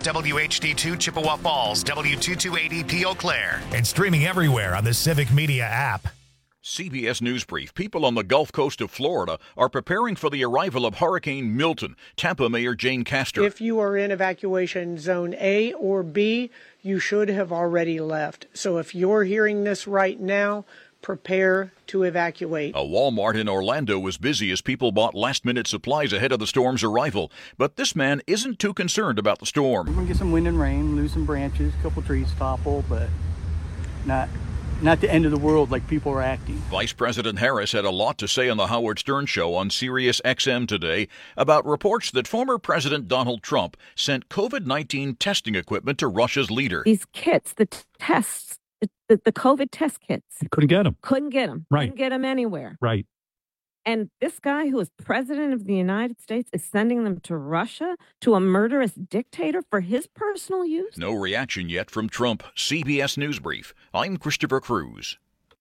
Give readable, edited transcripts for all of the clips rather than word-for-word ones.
WHD2 Chippewa Falls, W228EP Eau Claire, and streaming everywhere on the Civic Media app. CBS News Brief. People on the Gulf Coast of Florida are preparing for the arrival of Hurricane Milton. Tampa Mayor Jane Castor. If you are in evacuation zone A or B, you should have already left. So if you're hearing this right now, prepare to evacuate. A Walmart in Orlando was busy as people bought last-minute supplies ahead of the storm's arrival. But this man isn't too concerned about the storm. We're going to get some wind and rain, lose some branches, a couple trees topple, but not the end of the world like people are acting. Vice President Harris had a lot to say on the Howard Stern Show on Sirius XM today about reports that former President Donald Trump sent COVID-19 testing equipment to Russia's leader. These kits, the tests, the COVID test kits. Couldn't get them. Right. Couldn't get them anywhere. Right. And this guy who is president of the United States is sending them to Russia, to a murderous dictator for his personal use? No reaction yet from Trump. CBS News Brief. I'm Christopher Cruz.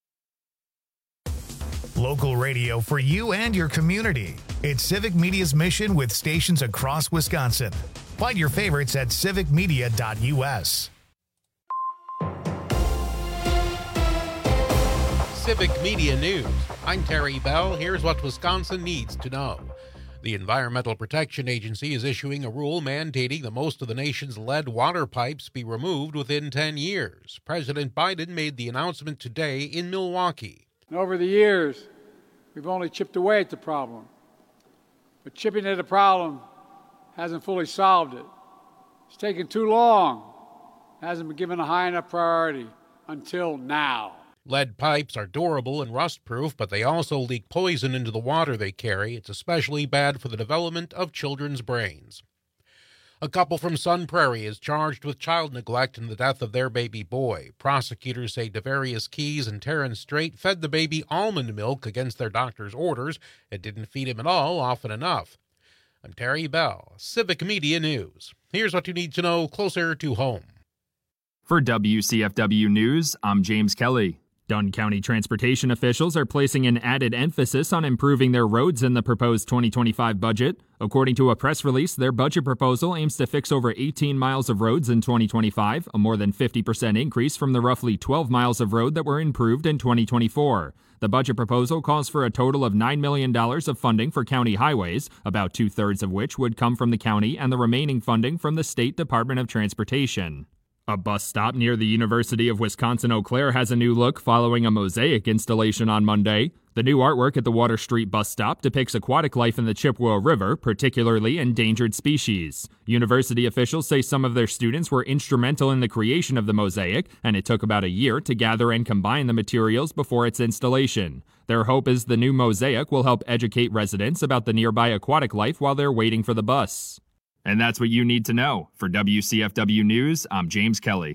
Local radio for you and your community. It's Civic Media's mission with stations across Wisconsin. Find your favorites at civicmedia.us. Civic Media News. I'm Terry Bell. Here's what Wisconsin needs to know. The Environmental Protection Agency is issuing a rule mandating that most of the nation's lead water pipes be removed within 10 years. President Biden made the announcement today in Milwaukee. Over the years, we've only chipped away at the problem. But chipping at the problem hasn't fully solved it. It's taken too long. It hasn't been given a high enough priority until now. Lead pipes are durable and rust-proof, but they also leak poison into the water they carry. It's especially bad for the development of children's brains. A couple from Sun Prairie is charged with child neglect in the death of their baby boy. Prosecutors say Devarius Keys and Terrence Strait fed the baby almond milk against their doctor's orders. It didn't feed him at all often enough. I'm Terry Bell, Civic Media News. Here's what you need to know closer to home. For WCFW News, I'm James Kelly. Dunn County transportation officials are placing an added emphasis on improving their roads in the proposed 2025 budget. According to a press release, their budget proposal aims to fix over 18 miles of roads in 2025, a more than 50% increase from the roughly 12 miles of road that were improved in 2024. The budget proposal calls for a total of $9 million of funding for county highways, about two-thirds of which would come from the county and the remaining funding from the State Department of Transportation. A bus stop near the University of Wisconsin-Eau Claire has a new look following a mosaic installation on Monday. The new artwork at the Water Street bus stop depicts aquatic life in the Chippewa River, particularly endangered species. University officials say some of their students were instrumental in the creation of the mosaic, and it took about a year to gather and combine the materials before its installation. Their hope is the new mosaic will help educate residents about the nearby aquatic life while they're waiting for the bus. And that's what you need to know. For WCFW News, I'm James Kelly.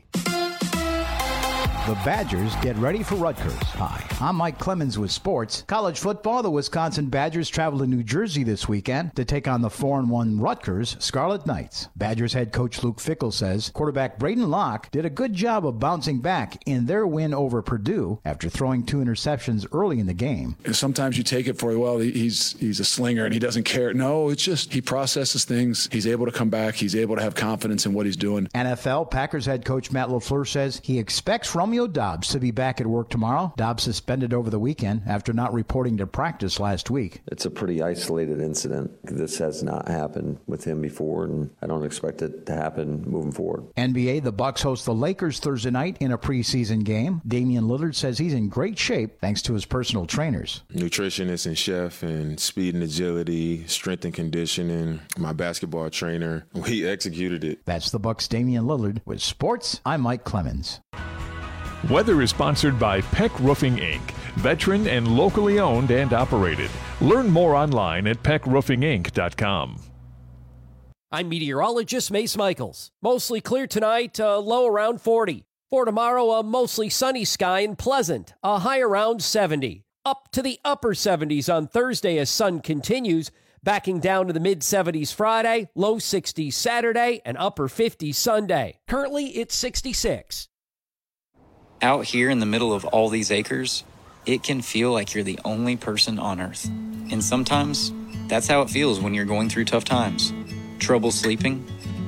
The Badgers get ready for Rutgers. Hi, I'm Mike Clemens with sports. College football, the Wisconsin Badgers travel to New Jersey this weekend to take on the 4-1 Rutgers Scarlet Knights. Badgers head coach Luke Fickell says quarterback Braden Locke did a good job of bouncing back in their win over Purdue after throwing 2 interceptions early in the game. Sometimes you take it for, well, he's a slinger and he doesn't care. No, it's just he processes things. He's able to come back. He's able to have confidence in what he's doing. NFL Packers head coach Matt LaFleur says he expects Romeo Doubs to be back at work tomorrow. Doubs suspended over the weekend after not reporting to practice last week. It's a pretty isolated incident. This has not happened with him before, and I don't expect it to happen moving forward. NBA, the Bucks host the Lakers Thursday night in a preseason game. Damian Lillard says he's in great shape thanks to his personal trainers. Nutritionist and chef and speed and agility, strength and conditioning. My basketball trainer, he executed it. That's the Bucks' Damian Lillard. With sports, I'm Mike Clemens. Weather is sponsored by Peck Roofing, Inc., veteran and locally owned and operated. Learn more online at peckroofinginc.com. I'm meteorologist Mace Michaels. Mostly clear tonight, low around 40. For tomorrow, a mostly sunny sky and pleasant, a high around 70. Up to the upper 70s on Thursday as sun continues, backing down to the mid-70s Friday, low 60s Saturday, and upper 50s Sunday. Currently, it's 66. Out here in the middle of all these acres, it can feel like you're the only person on Earth. And sometimes, that's how it feels when you're going through tough times. Trouble sleeping,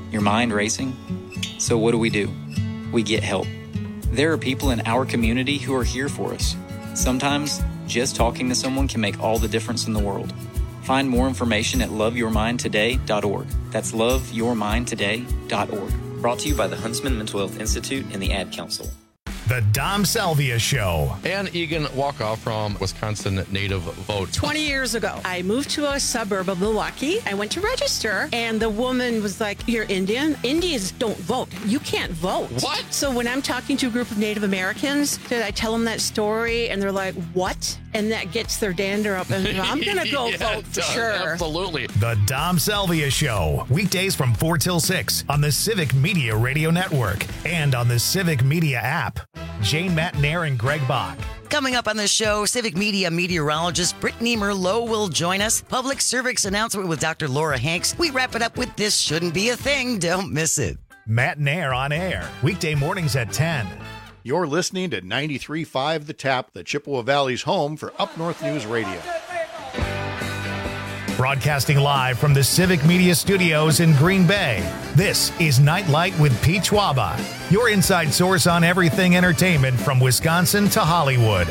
Your mind racing? So what do? We get help. There are people in our community who are here for us. Sometimes, just talking to someone can make all the difference in the world. Find more information at loveyourmindtoday.org. That's loveyourmindtoday.org. Brought to you by the Huntsman Mental Health Institute and the Ad Council. The Dom Salvia Show. Ann Egan Walkoff from Wisconsin Native Vote. 20 years ago, I moved to a suburb of Milwaukee. I went to register, and the woman was like, "You're Indian? Indians don't vote. You can't vote." What? So when I'm talking to a group of Native Americans, did I tell them that story? And they're like, "What?" And that gets their dander up, and I'm going to go vote for sure. Absolutely. The Dom Salvia Show. Weekdays from 4 till 6 on the Civic Media Radio Network and on the Civic Media app. Jane Matnair and Greg Bach. Coming up on the show, Civic Media meteorologist Brittany Merlot will join us. Public service announcement with Dr. Laura Hanks. We wrap it up with This Shouldn't Be a Thing. Don't miss it. Matnair on air. Weekday mornings at 10. You're listening to 93.5 The Tap, the Chippewa Valley's home for Up North News Radio. Broadcasting live from the Civic Media Studios in Green Bay, this is Nightlight with Pete Schwaba, your inside source on everything entertainment from Wisconsin to Hollywood.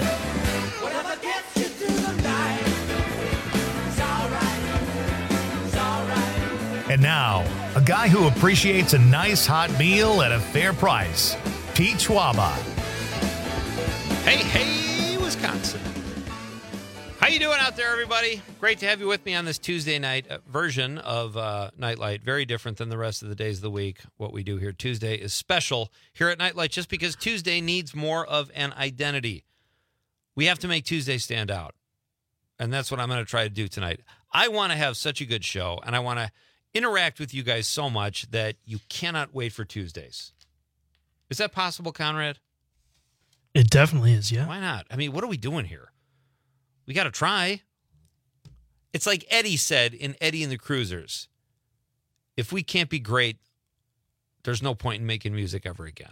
And now, a guy who appreciates a nice hot meal at a fair price, Pete Schwaba. Hey, Wisconsin. How you doing out there, everybody? Great to have you with me on this Tuesday night version of Nightlight. Very different than the rest of the days of the week. What we do here Tuesday is special here at Nightlight just because Tuesday needs more of an identity. We have to make Tuesday stand out, and that's what I'm going to try to do tonight. I want to have such a good show, and I want to interact with you guys so much that you cannot wait for Tuesdays. Is that possible, Conrad? It definitely is, yeah. Why not? I mean, what are we doing here? We got to try. It's like Eddie said in Eddie and the Cruisers. If we can't be great, there's no point in making music ever again.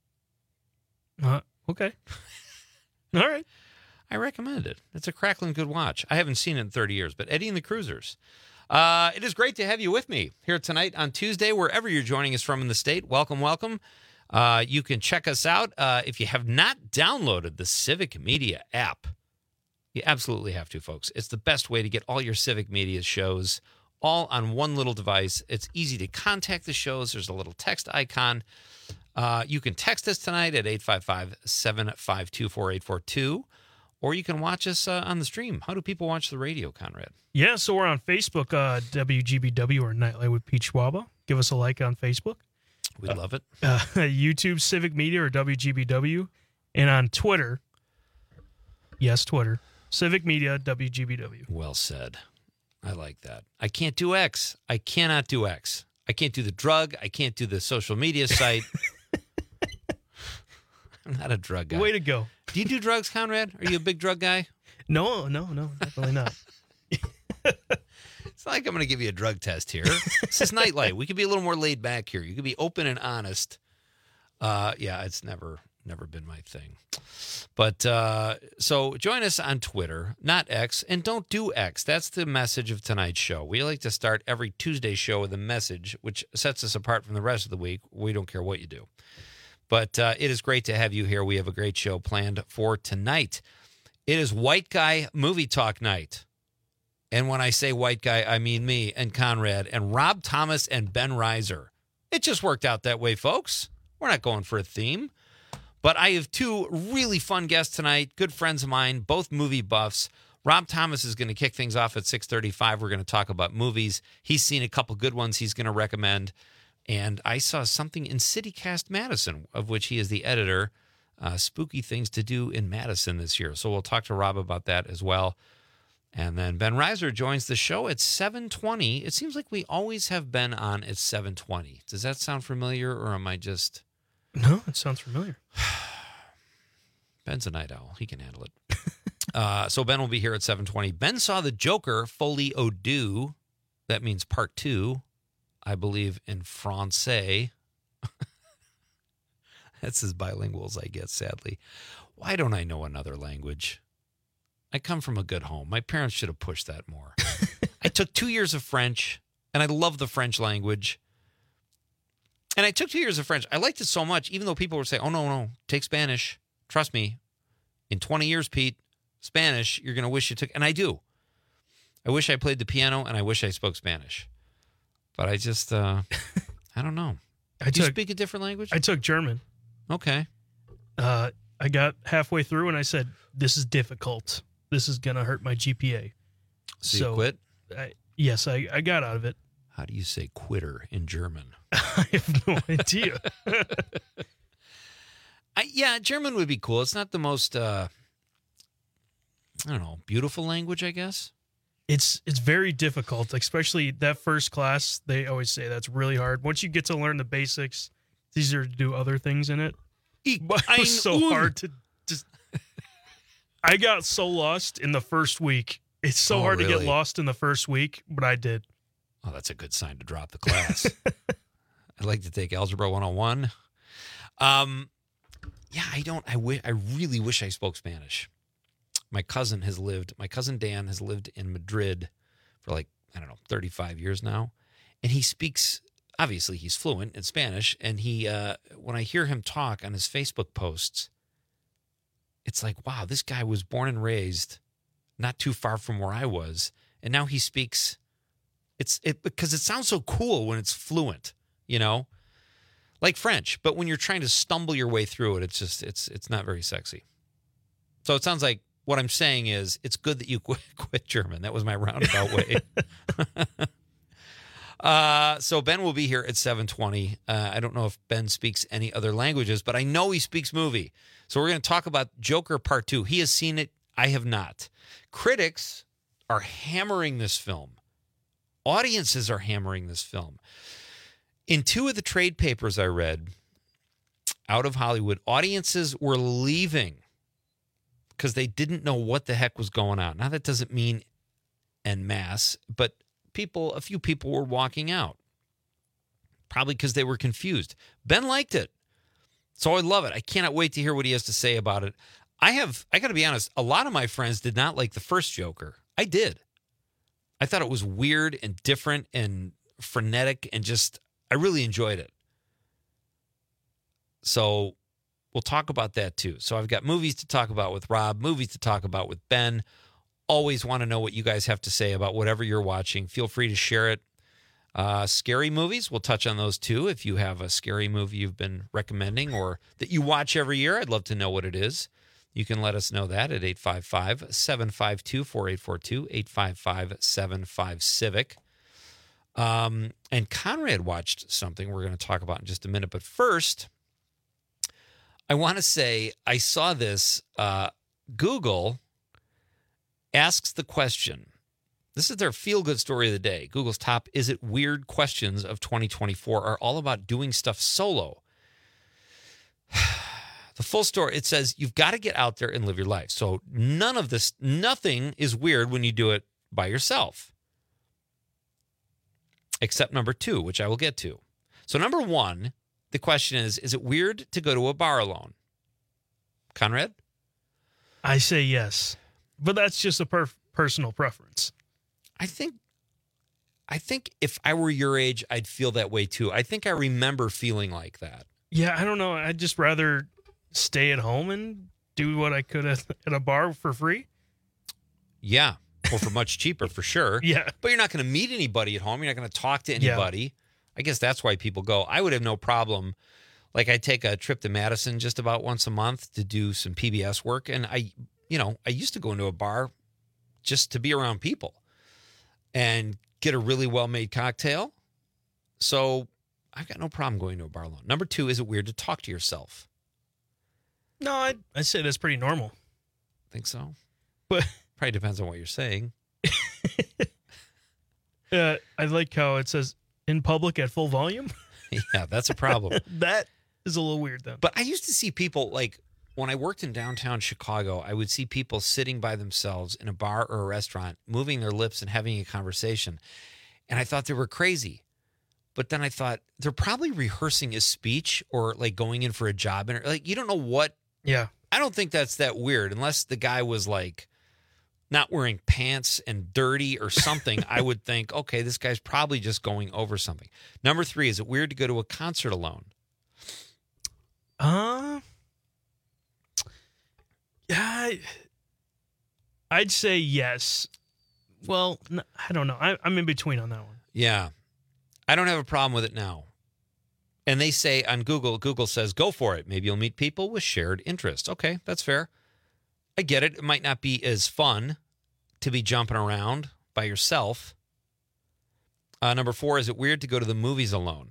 Okay. All right. I recommend it. It's a crackling good watch. I haven't seen it in 30 years, but Eddie and the Cruisers. It is great to have you with me here tonight on Tuesday, wherever you're joining us from in the state. Welcome, welcome. You can check us out if you have not downloaded the Civic Media app. You absolutely have to, folks. It's the best way to get all your Civic Media shows all on one little device. It's easy to contact the shows. There's a little text icon. You can text us tonight at 855-752-4842, or you can watch us on the stream. How do people watch the radio, Conrad? Yeah, so we're on Facebook, WGBW or Nightlight with Pete Schwaba. Give us a like on Facebook. We love it. YouTube, Civic Media or WGBW. And on Twitter, yes, Twitter, Civic Media, WGBW. Well said. I like that. I can't do X. I cannot do X. I can't do the drug. I can't do the social media site. I'm not a drug guy. Way to go. Do you do drugs, Conrad? Are you a big drug guy? No, definitely not. It's not like I'm going to give you a drug test here. This is Nightlight. We could be a little more laid back here. You could be open and honest. Yeah, it's never been my thing. But so join us on Twitter, not X, and don't do X. That's the message of tonight's show. We like to start every Tuesday show with a message, which sets us apart from the rest of the week. We don't care what you do. But it is great to have you here. We have a great show planned for tonight. It is White Guy Movie Talk Night. And when I say white guy, I mean me and Conrad and Rob Thomas and Ben Reiser. It just worked out that way, folks. We're not going for a theme. But I have two really fun guests tonight, good friends of mine, both movie buffs. Rob Thomas is going to kick things off at 6:35. We're going to talk about movies. He's seen a couple good ones he's going to recommend. And I saw something in CityCast Madison, of which he is the editor, spooky things to do in Madison this year. So we'll talk to Rob about that as well. And then Ben Reiser joins the show at 7:20. It seems like we always have Ben on at 7:20. Does that sound familiar, or am I just... No, it sounds familiar. Ben's a night owl. He can handle it. So Ben will be here at 7:20. Ben saw The Joker, Folie à Deux. That means part 2, I believe, in Francais. That's as bilingual as I get, sadly. Why don't I know another language? I come from a good home. My parents should have pushed that more. I took 2 years of French, and I love the French language. And I took 2 years of French. I liked it so much, even though people would say, oh, no, take Spanish. Trust me. In 20 years, Pete, Spanish, you're going to wish you took. And I do. I wish I played the piano, and I wish I spoke Spanish. But I just, I don't know. Do you speak a different language? I took German. Okay. I got halfway through, and I said, this is difficult. This is going to hurt my GPA. So you quit? Yes, I got out of it. How do you say quitter in German? I have no idea. German would be cool. It's not the most, beautiful language, I guess. It's very difficult, especially that first class. They always say that's really hard. Once you get to learn the basics, it's easier to do other things in it. But it was so hard to just... I got so lost in the first week. It's so hard to get lost in the first week, but I did. Oh, that's a good sign to drop the class. I'd like to take Algebra 101. I really wish I spoke Spanish. My cousin Dan has lived in Madrid for 35 years now. And he speaks, obviously he's fluent in Spanish. And he, when I hear him talk on his Facebook posts, it's like, wow, this guy was born and raised not too far from where I was. And now he speaks, because it sounds so cool when it's fluent, like French. But when you're trying to stumble your way through it, it's not very sexy. So it sounds like what I'm saying is it's good that you quit German. That was my roundabout way. So Ben will be here at 7:20. I don't know if Ben speaks any other languages, but I know he speaks movie. So we're going to talk about Joker Part 2. He has seen it. I have not. Critics are hammering this film. Audiences are hammering this film. In 2 of the trade papers I read out of Hollywood, audiences were leaving because they didn't know what the heck was going on. Now, that doesn't mean en masse, but a few people were walking out, probably because they were confused. Ben liked it, so I love it. I cannot wait to hear what he has to say about it. I got to be honest, a lot of my friends did not like the first Joker. I did. I thought it was weird and different and frenetic and I really enjoyed it. So we'll talk about that too. So I've got movies to talk about with Rob, movies to talk about with Ben. Always want to know what you guys have to say about whatever you're watching. Feel free to share it. Scary movies, we'll touch on those too. If you have a scary movie you've been recommending or that you watch every year, I'd love to know what it is. You can let us know that at 855-752-4842, 855-75-CIVIC. And Conrad watched something we're going to talk about in just a minute. But first, I want to say I saw this. Google asks the question. This is their feel-good story of the day. Google's top Is It Weird questions of 2024 are all about doing stuff solo. The full story, it says you've got to get out there and live your life. So nothing is weird when you do it by yourself. Except number 2, which I will get to. So number 1, the question is it weird to go to a bar alone? Conrad? I say yes, but that's just a personal preference. I think if I were your age, I'd feel that way too. I think I remember feeling like that. Yeah, I don't know. I'd just rather stay at home and do what I could at a bar for free. Yeah, or for much cheaper, for sure. Yeah. But you're not going to meet anybody at home. You're not going to talk to anybody. Yeah. I guess that's why people go. I would have no problem. Like I take a trip to Madison just about once a month to do some PBS work. And I used to go into a bar just to be around people and get a really well-made cocktail. So I've got no problem going to a bar alone. Number 2, is it weird to talk to yourself? No, I'd say that's pretty normal. Think so? But probably depends on what you're saying. I like how it says in public at full volume. Yeah, that's a problem. That is a little weird, though. But I used to see people, like, when I worked in downtown Chicago, I would see people sitting by themselves in a bar or a restaurant, moving their lips and having a conversation. And I thought they were crazy. But then I thought, they're probably rehearsing a speech or, like, going in for a job. And, like, you don't know what. Yeah. I don't think that's that weird unless the guy was, like, not wearing pants and dirty or something, I would think, okay, this guy's probably just going over something. Number 3, is it weird to go to a concert alone? Yeah, I'd say yes. Well, I don't know. I'm in between on that one. Yeah. I don't have a problem with it now. And they say on Google says, go for it. Maybe you'll meet people with shared interests. Okay, that's fair. I get it. It might not be as fun to be jumping around by yourself. Number 4, is it weird to go to the movies alone?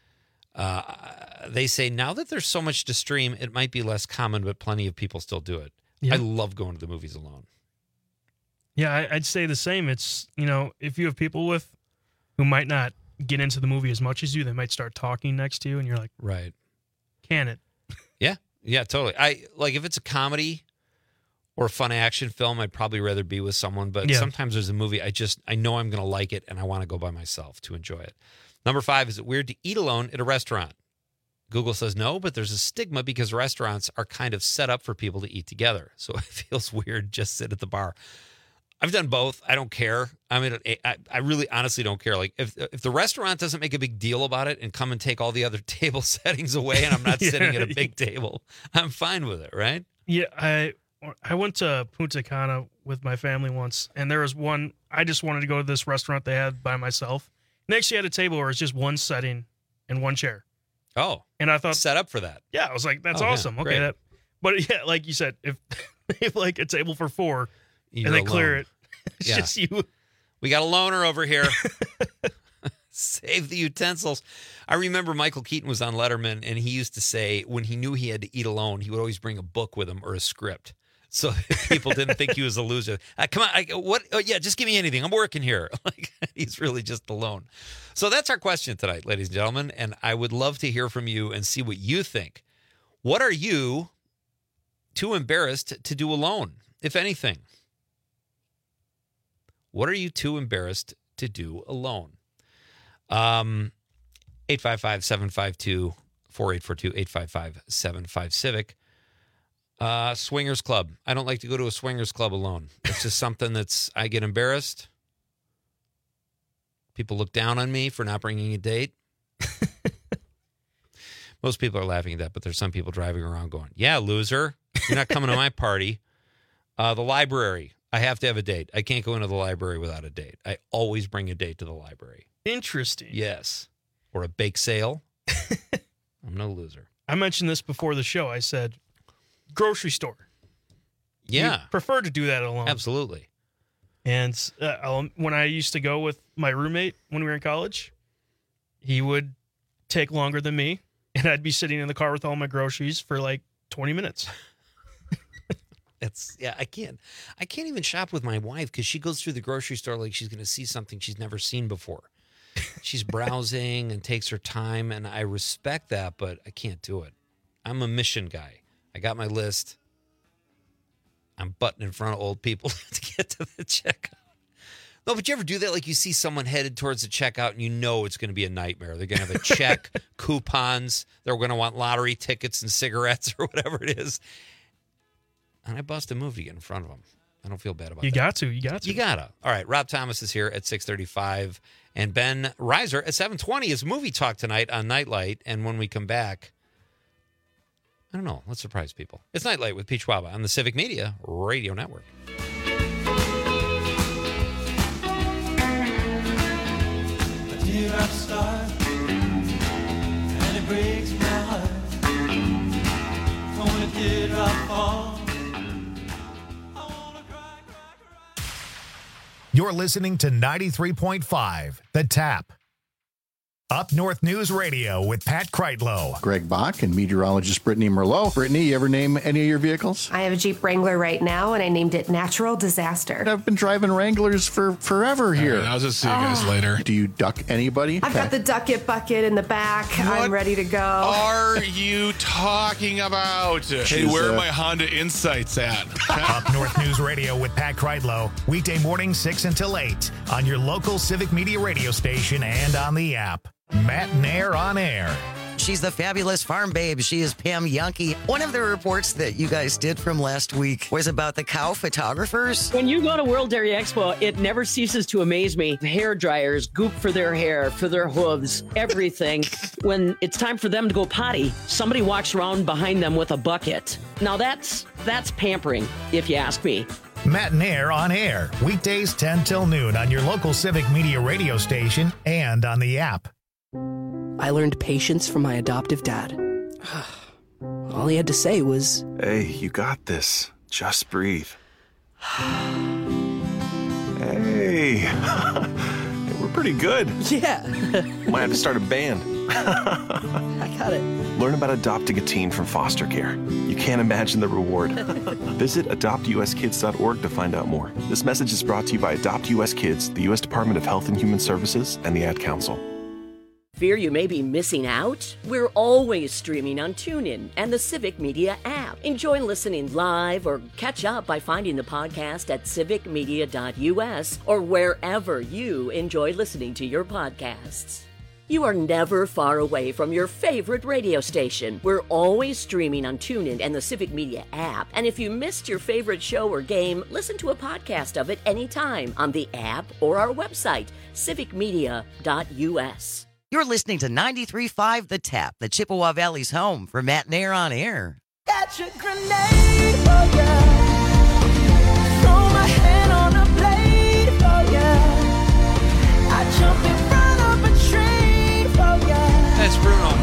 They say now that there's so much to stream, it might be less common, but plenty of people still do it. Yeah. I love going to the movies alone. Yeah, I'd say the same. It's, if you have people who might not get into the movie as much as you, they might start talking next to you, and you're like, right, can it? Yeah, totally. If it's a comedy or a fun action film, I'd probably rather be with someone, but sometimes there's a movie I know I'm going to like it, and I want to go by myself to enjoy it. Number 5, is it weird to eat alone at a restaurant? Google says no, but there's a stigma because restaurants are kind of set up for people to eat together. So it feels weird just sit at the bar. I've done both. I don't care. I mean, I really honestly don't care. Like if the restaurant doesn't make a big deal about it and come and take all the other table settings away and I'm not sitting at a big table, I'm fine with it, right? Yeah, I went to Punta Cana with my family once, and there was one, I just wanted to go to this restaurant they had by myself. And they actually had a table where it's just one setting and one chair. Oh. And I thought, set up for that. Yeah, I was like, that's awesome. Yeah, okay. But yeah, like you said, if they have like a table for 4 and they clear it, it's just you. We got a loner over here. Save the utensils. I remember Michael Keaton was on Letterman, and he used to say when he knew he had to eat alone, he would always bring a book with him or a script. So people didn't think he was a loser. Come on, what? Oh, yeah, just give me anything. I'm working here. Like he's really just alone. So that's our question tonight, ladies and gentlemen, and I would love to hear from you and see what you think. What are you too embarrassed to do alone, if anything? What are you too embarrassed to do alone? 855-752-4842, 855-75-CIVIC. Swingers Club. I don't like to go to a swingers club alone. It's just something I get embarrassed. People look down on me for not bringing a date. Most people are laughing at that, but there's some people driving around going, yeah, loser, you're not coming to my party. The library. I have to have a date. I can't go into the library without a date. I always bring a date to the library. Interesting. Yes. Or a bake sale. I'm no loser. I mentioned this before the show. I said, grocery store. Yeah. You prefer to do that alone. Absolutely. And when I used to go with my roommate when we were in college, he would take longer than me, and I'd be sitting in the car with all my groceries for like 20 minutes. I can't even shop with my wife because she goes through the grocery store like she's going to see something she's never seen before. She's browsing and takes her time, and I respect that, but I can't do it. I'm a mission guy. I got my list. I'm butting in front of old people to get to the checkout. No, but you ever do that? Like you see someone headed towards the checkout and you know it's going to be a nightmare. They're going to have a check, coupons. They're going to want lottery tickets and cigarettes or whatever it is. And I bust a move to get in front of them. I don't feel bad about that. You got to. You gotta. All right, Rob Thomas is here at 6:35, and Ben Reiser at 7:20 is Movie Talk tonight on Nightlight. And when we come back, I don't know. Let's surprise people. It's Nightlight with Pete Schwaba on the Civic Media Radio Network. A teardrop star, and it breaks my heart. For when a teardrop falls, You're listening to 93.5, The Tap. Up North News Radio with Pat Kreitlow. Greg Bach and meteorologist Brittany Merlot. Brittany, you ever name any of your vehicles? I have a Jeep Wrangler right now, and I named it Natural Disaster. I've been driving Wranglers for forever here. Right, I'll just see you guys later. Do you duck anybody? I've got the Duck It bucket in the back. What I'm ready to go. Are you talking about? Hey, where are my Honda Insights at? Up North News Radio with Pat Kreitlow. Weekday morning 6 until 8 on your local Civic Media radio station and on the app. Matt Nair on air. She's the fabulous farm babe. She is Pam Yonke. One of the reports that you guys did from last week was about the cow photographers. When you go to World Dairy Expo, it never ceases to amaze me. Hair dryers, goop for their hair, for their hooves, everything. When it's time for them to go potty, somebody walks around behind them with a bucket. Now that's pampering, if you ask me. Matt and Air on air, weekdays 10 till noon on your local Civic Media radio station and on the app. I learned patience from my adoptive dad. All he had to say was, "Hey, you got this. Just breathe." Hey, we're pretty good. Yeah. Might have to start a band. I got it. Learn about adopting a teen from foster care. You can't imagine the reward. Visit adoptuskids.org to find out more. This message is brought to you by Adopt US Kids, the U.S. Department of Health and Human Services, and the Ad Council. Fear you may be missing out? We're always streaming on TuneIn and the Civic Media app. Enjoy listening live or catch up by finding the podcast at civicmedia.us or wherever you enjoy listening to your podcasts. You are never far away from your favorite radio station. We're always streaming on TuneIn and the Civic Media app. And if you missed your favorite show or game, listen to a podcast of it anytime on the app or our website, civicmedia.us. You're listening to 93.5 The Tap, the Chippewa Valley's home for Matt and Air on air. Got your grenade for ya. Throw my hand on a blade for ya. I jump in front of a train for ya. That's Bruno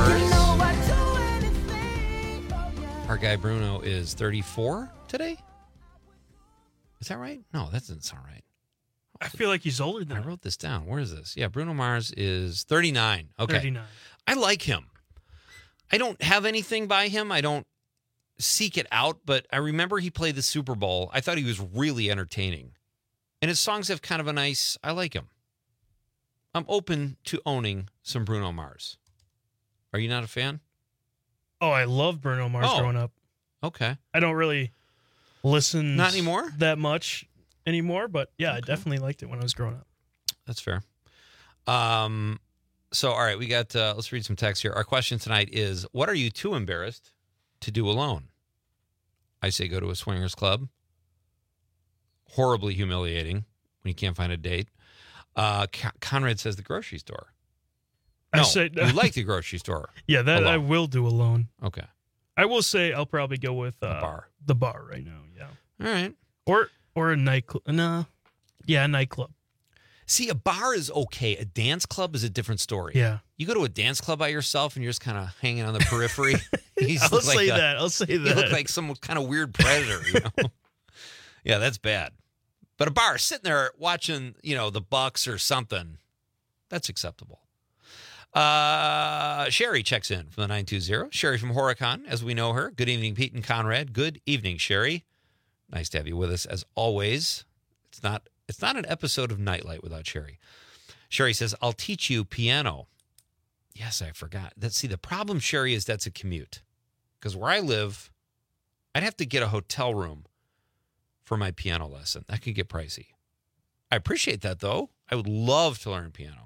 Mars. Our guy Bruno is 34 today? Is that right? No, that doesn't sound right. I feel like he's older than I wrote this down. Where is this? Yeah, Bruno Mars is 39. Okay. 39. I like him. I don't have anything by him. I don't seek it out, but I remember he played the Super Bowl. I thought he was really entertaining. And his songs have kind of a nice, I like him. I'm open to owning some Bruno Mars. Are you not a fan? Oh, I love Bruno Mars growing up. Okay. I don't really listen Not anymore? that much anymore, but yeah, I definitely liked it when I was growing up. That's fair. So, all right, we got, let's read some text here. Our question tonight is, what are you too embarrassed to do alone? I say go to a swingers club. Horribly humiliating when you can't find a date. Conrad says the grocery store. No, I say, you like the grocery store. Yeah, that alone. I will do alone. Okay. I will say I'll probably go with the bar right now, yeah. All right. Or a nightclub. No. Yeah, a nightclub. See, a bar is okay. A dance club is a different story. Yeah. You go to a dance club by yourself and you're just kind of hanging on the periphery. I'll say that. You look like some kind of weird predator, you know? Yeah, that's bad. But a bar, sitting there watching, the Bucks or something, that's acceptable. Sherry checks in from the 920. Sherry from Horicon, as we know her. Good evening, Pete and Conrad. Good evening, Sherry. Nice to have you with us as always. It's not an episode of Nightlight without Sherry. Sherry says, I'll teach you piano. Yes, I forgot. The problem, Sherry, is that's a commute. Because where I live, I'd have to get a hotel room for my piano lesson. That could get pricey. I appreciate that, though. I would love to learn piano.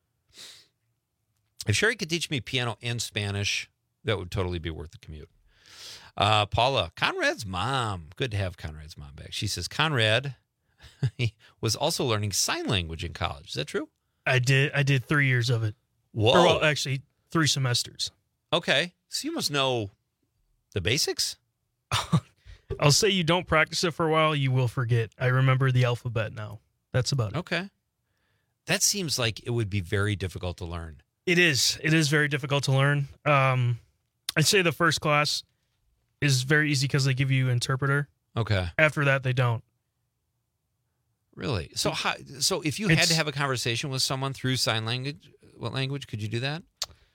If Sherry could teach me piano and Spanish, that would totally be worth the commute. Paula, Conrad's mom. Good to have Conrad's mom back. She says, Conrad he was also learning sign language in college. Is that true? I did 3 years of it. Whoa. Or, well, actually, 3 semesters. Okay. So you must know the basics? I'll say you don't practice it for a while, you will forget. I remember the alphabet now. That's about it. Okay. That seems like it would be very difficult to learn. It is. It is very difficult to learn. I'd say the first class is very easy because they give you interpreter. Okay. After that, they don't. Really? So if you had to have a conversation with someone through sign language, what language could you do that?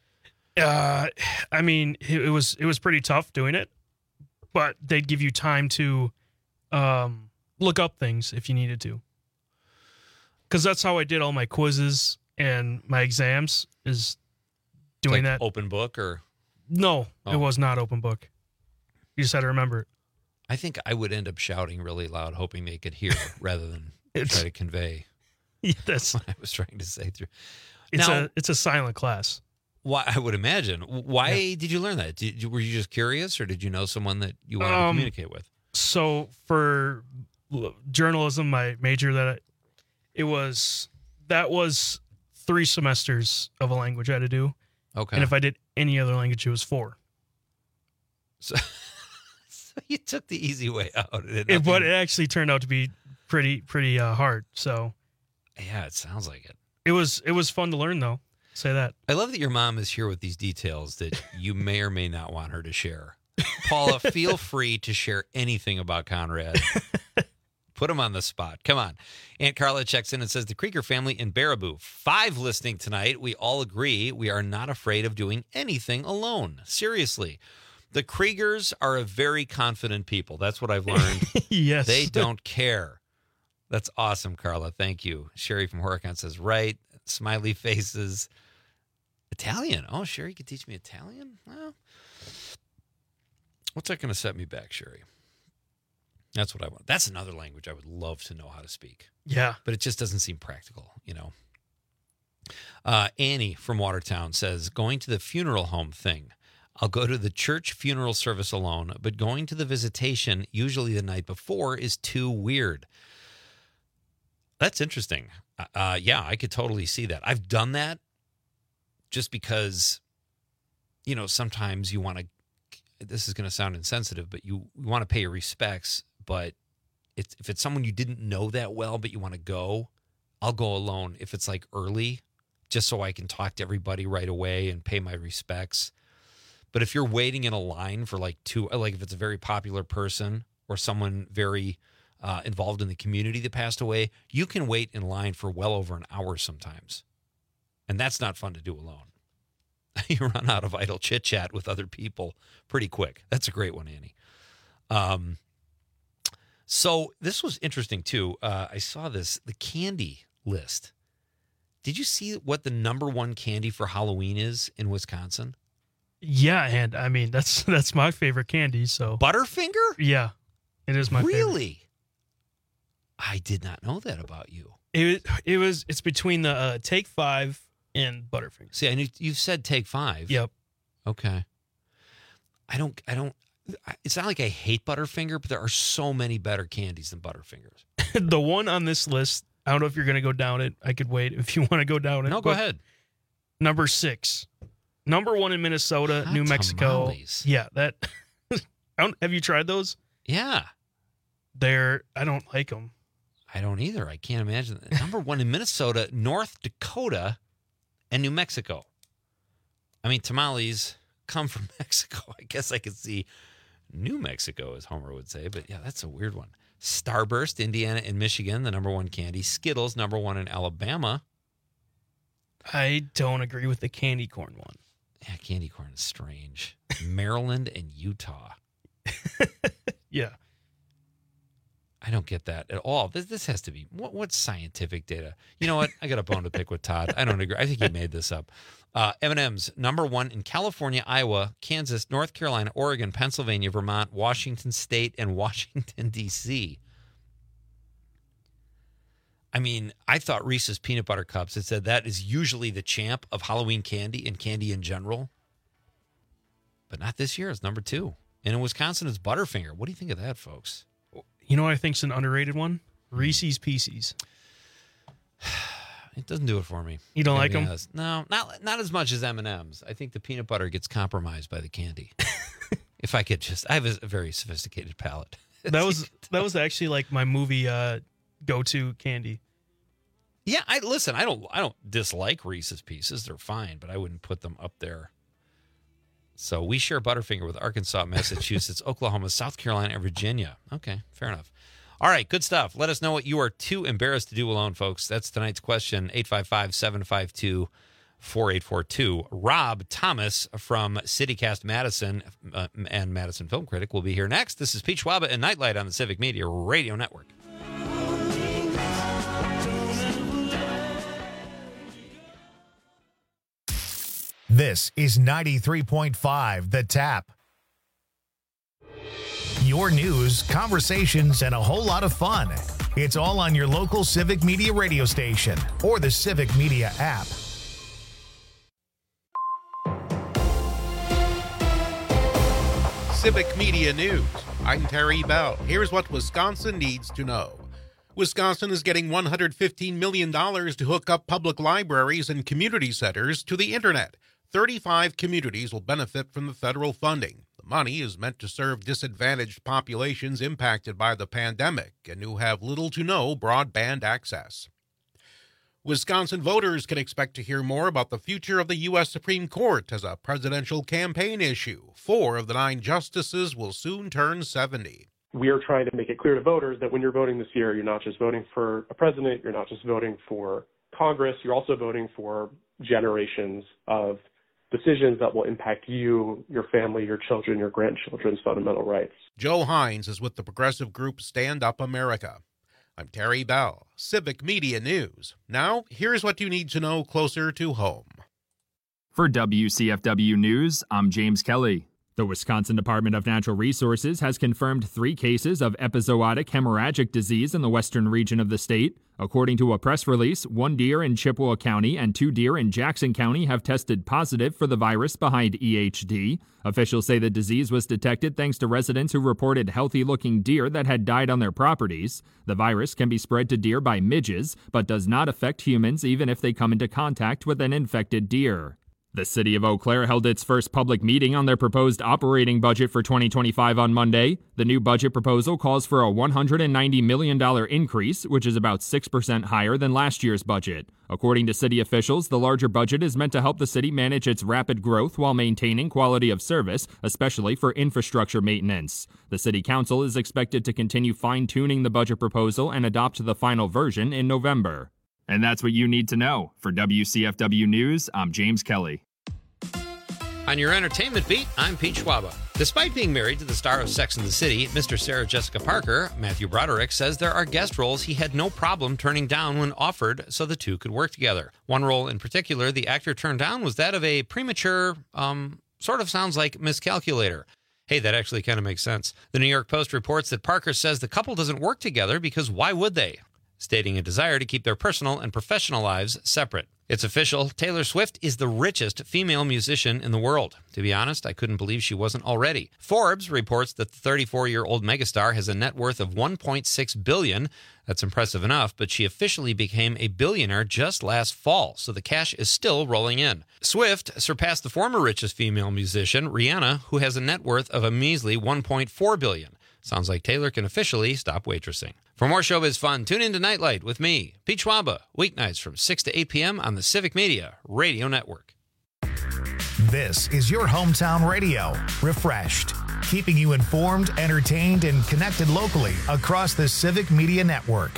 I mean, it was pretty tough doing it, but they'd give you time to look up things if you needed to. Because that's how I did all my quizzes and my exams, is doing that. Open book or? No, It was not open book. You just had to remember it. I think I would end up shouting really loud, hoping they could hear rather than try to convey that's what I was trying to say through. It's a silent class. Why? I would imagine. Why did you learn that? Were you just curious, or did you know someone that you wanted to communicate with? So for journalism, my major, that was 3 semesters of a language I had to do. Okay. And if I did any other language, it was 4. So you took the easy way out. But it actually turned out to be pretty hard. So yeah, it sounds like it. It was fun to learn, though. Say that. I love that your mom is here with these details that you may or may not want her to share. Paula, feel free to share anything about Conrad. Put him on the spot. Come on. Aunt Carla checks in and says, the Krieger family in Baraboo. 5 listening tonight. We all agree we are not afraid of doing anything alone. Seriously. The Kriegers are a very confident people. That's what I've learned. Yes. They don't care. That's awesome, Carla. Thank you. Sherry from Horicon says, right. Smiley faces. Italian. Oh, Sherry could teach me Italian? Well, what's that going to set me back, Sherry? That's what I want. That's another language I would love to know how to speak. Yeah. But it just doesn't seem practical, you know. Annie from Watertown says, going to the funeral home thing. I'll go to the church funeral service alone, but going to the visitation, usually the night before, is too weird. That's interesting. Yeah, I could totally see that. I've done that just because, you know, sometimes you want to, this is going to sound insensitive, but you want to pay your respects. But if it's someone you didn't know that well, but you want to go, I'll go alone if it's like early, just so I can talk to everybody right away and pay my respects. But if you're waiting in a line for like if it's a very popular person or someone very involved in the community that passed away, you can wait in line for well over an hour sometimes. And that's not fun to do alone. You run out of idle chit-chat with other people pretty quick. That's a great one, Annie. So this was interesting, too. I saw the candy list. Did you see what the #1 candy for Halloween is in Wisconsin? Yeah, and I mean, that's my favorite candy, so. Butterfinger? Yeah, it is my favorite. Really? I did not know that about you. It's between the Take 5 and Butterfinger. See, I knew you've said Take 5. Yep. Okay. It's not like I hate Butterfinger, but there are so many better candies than Butterfingers. The one on this list, I don't know if you're going to go down it. I could wait if you want to go down it. No, go ahead. Number 6. #1 in Minnesota, New Mexico. Tamales. Yeah, that. Have you tried those? Yeah. I don't like them. I don't either. I can't imagine that. #1 in Minnesota, North Dakota, and New Mexico. I mean, tamales come from Mexico. I guess I could see New Mexico, as Homer would say, but yeah, that's a weird one. Starburst, Indiana and Michigan, the #1 candy. Skittles, #1 in Alabama. I don't agree with the candy corn one. Yeah, candy corn is strange. Maryland and Utah. Yeah. I don't get that at all. This has to be, what's scientific data? You know what? I got a bone to pick with Todd. I don't agree. I think he made this up. M&M's, #1 in California, Iowa, Kansas, North Carolina, Oregon, Pennsylvania, Vermont, Washington State, and Washington, D.C. I mean, I thought Reese's Peanut Butter Cups, it said that is usually the champ of Halloween candy and candy in general. But not this year. It's #2. And in Wisconsin, it's Butterfinger. What do you think of that, folks? You know what I think's an underrated one? Reese's Pieces. It doesn't do it for me. You don't like them? No, not as much as M&M's. I think the peanut butter gets compromised by the candy. If I could I have a very sophisticated palate. That was actually like my movie go-to candy. Yeah, I don't dislike Reese's Pieces. They're fine, but I wouldn't put them up there. So we share Butterfinger with Arkansas, Massachusetts, Oklahoma, South Carolina, and Virginia. Okay, fair enough. All right, good stuff. Let us know what you are too embarrassed to do alone, folks. That's tonight's question, 855-752-4842. Rob Thomas from CityCast Madison and Madison Film Critic will be here next. This is Pete Schwaba and Nightlight on the Civic Media Radio Network. This is 93.5 The Tap. Your news, conversations, and a whole lot of fun. It's all on your local Civic Media radio station or the Civic Media app. Civic Media News. I'm Terry Bell. Here's what Wisconsin needs to know. Wisconsin is getting $115 million to hook up public libraries and community centers to the internet. 35 communities will benefit from the federal funding. The money is meant to serve disadvantaged populations impacted by the pandemic and who have little to no broadband access. Wisconsin voters can expect to hear more about the future of the U.S. Supreme Court as a presidential campaign issue. 4 of the 9 justices will soon turn 70. We are trying to make it clear to voters that when you're voting this year, you're not just voting for a president, you're not just voting for Congress, you're also voting for generations of decisions that will impact you, your family, your children, your grandchildren's fundamental rights. Joe Hines is with the progressive group Stand Up America. I'm Terry Bell, Civic Media News. Now, here's what you need to know closer to home. For WCFW News, I'm James Kelly. The Wisconsin Department of Natural Resources has confirmed 3 cases of epizootic hemorrhagic disease in the western region of the state. According to a press release, 1 deer in Chippewa County and 2 deer in Jackson County have tested positive for the virus behind EHD. Officials say the disease was detected thanks to residents who reported healthy-looking deer that had died on their properties. The virus can be spread to deer by midges, but does not affect humans even if they come into contact with an infected deer. The city of Eau Claire held its first public meeting on their proposed operating budget for 2025 on Monday. The new budget proposal calls for a $190 million increase, which is about 6% higher than last year's budget. According to city officials, the larger budget is meant to help the city manage its rapid growth while maintaining quality of service, especially for infrastructure maintenance. The city council is expected to continue fine-tuning the budget proposal and adopt the final version in November. And that's what you need to know. For WCFW News, I'm James Kelly. On your entertainment beat, I'm Pete Schwaba. Despite being married to the star of Sex and the City, Mr. Sarah Jessica Parker, Matthew Broderick says there are guest roles he had no problem turning down when offered so the two could work together. One role in particular the actor turned down was that of a premature, sort of sounds like miscalculator. Hey, that actually kind of makes sense. The New York Post reports that Parker says the couple doesn't work together because why would they? Stating a desire to keep their personal and professional lives separate. It's official, Taylor Swift is the richest female musician in the world. To be honest, I couldn't believe she wasn't already. Forbes reports that the 34-year-old megastar has a net worth of $1.6 billion. That's impressive enough, but she officially became a billionaire just last fall, so the cash is still rolling in. Swift surpassed the former richest female musician, Rihanna, who has a net worth of a measly $1.4 billion. Sounds like Taylor can officially stop waitressing. For more showbiz fun, tune in to Nightlight with me, Pete Schwaba, weeknights from 6 to 8 p.m. on the Civic Media Radio Network. This is your hometown radio, refreshed, keeping you informed, entertained, and connected locally across the Civic Media Network.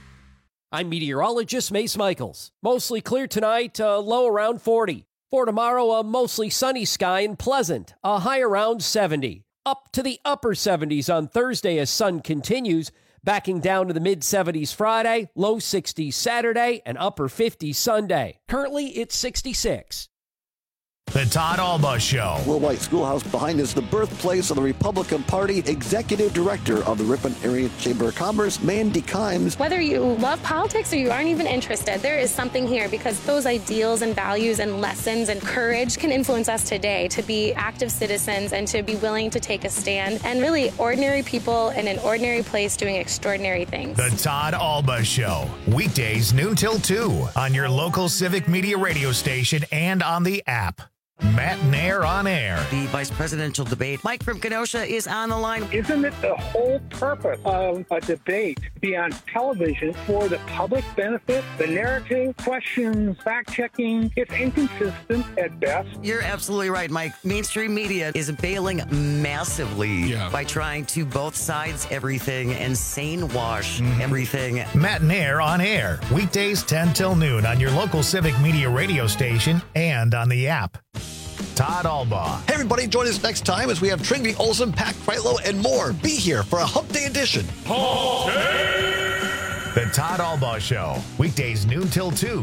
I'm meteorologist Mace Michaels. Mostly clear tonight, low around 40. For tomorrow, a mostly sunny sky and pleasant, a high around 70. Up to the upper 70s on Thursday as sun continues, backing down to the mid-70s Friday, low 60s Saturday, and upper 50s Sunday. Currently, it's 66. The Todd Alba Show. Will White Schoolhouse behind is the birthplace of the Republican Party. Executive Director of the Ripon Area Chamber of Commerce, Mandy Kimes. Whether you love politics or you aren't even interested, there is something here because those ideals and values and lessons and courage can influence us today to be active citizens and to be willing to take a stand. And really, ordinary people in an ordinary place doing extraordinary things. The Todd Alba Show. Weekdays noon till 2 on your local Civic Media radio station and on the app. Matt Nair on air. The vice presidential debate. Mike from Kenosha is on the line. Isn't it the whole purpose of a debate to be on television for the public benefit? The narrative, questions, fact-checking, it's inconsistent at best. You're absolutely right, Mike. Mainstream media is bailing massively by trying to both sides everything and sane wash everything. Matt Nair on air. Weekdays 10 till noon on your local Civic Media radio station and on the app. Todd Alba. Hey, everybody, join us next time as we have Trinity Olsen, Pat Kreitlow, and more. Be here for a Hump Day edition. Hump Day! The Todd Alba Show. Weekdays noon till 2.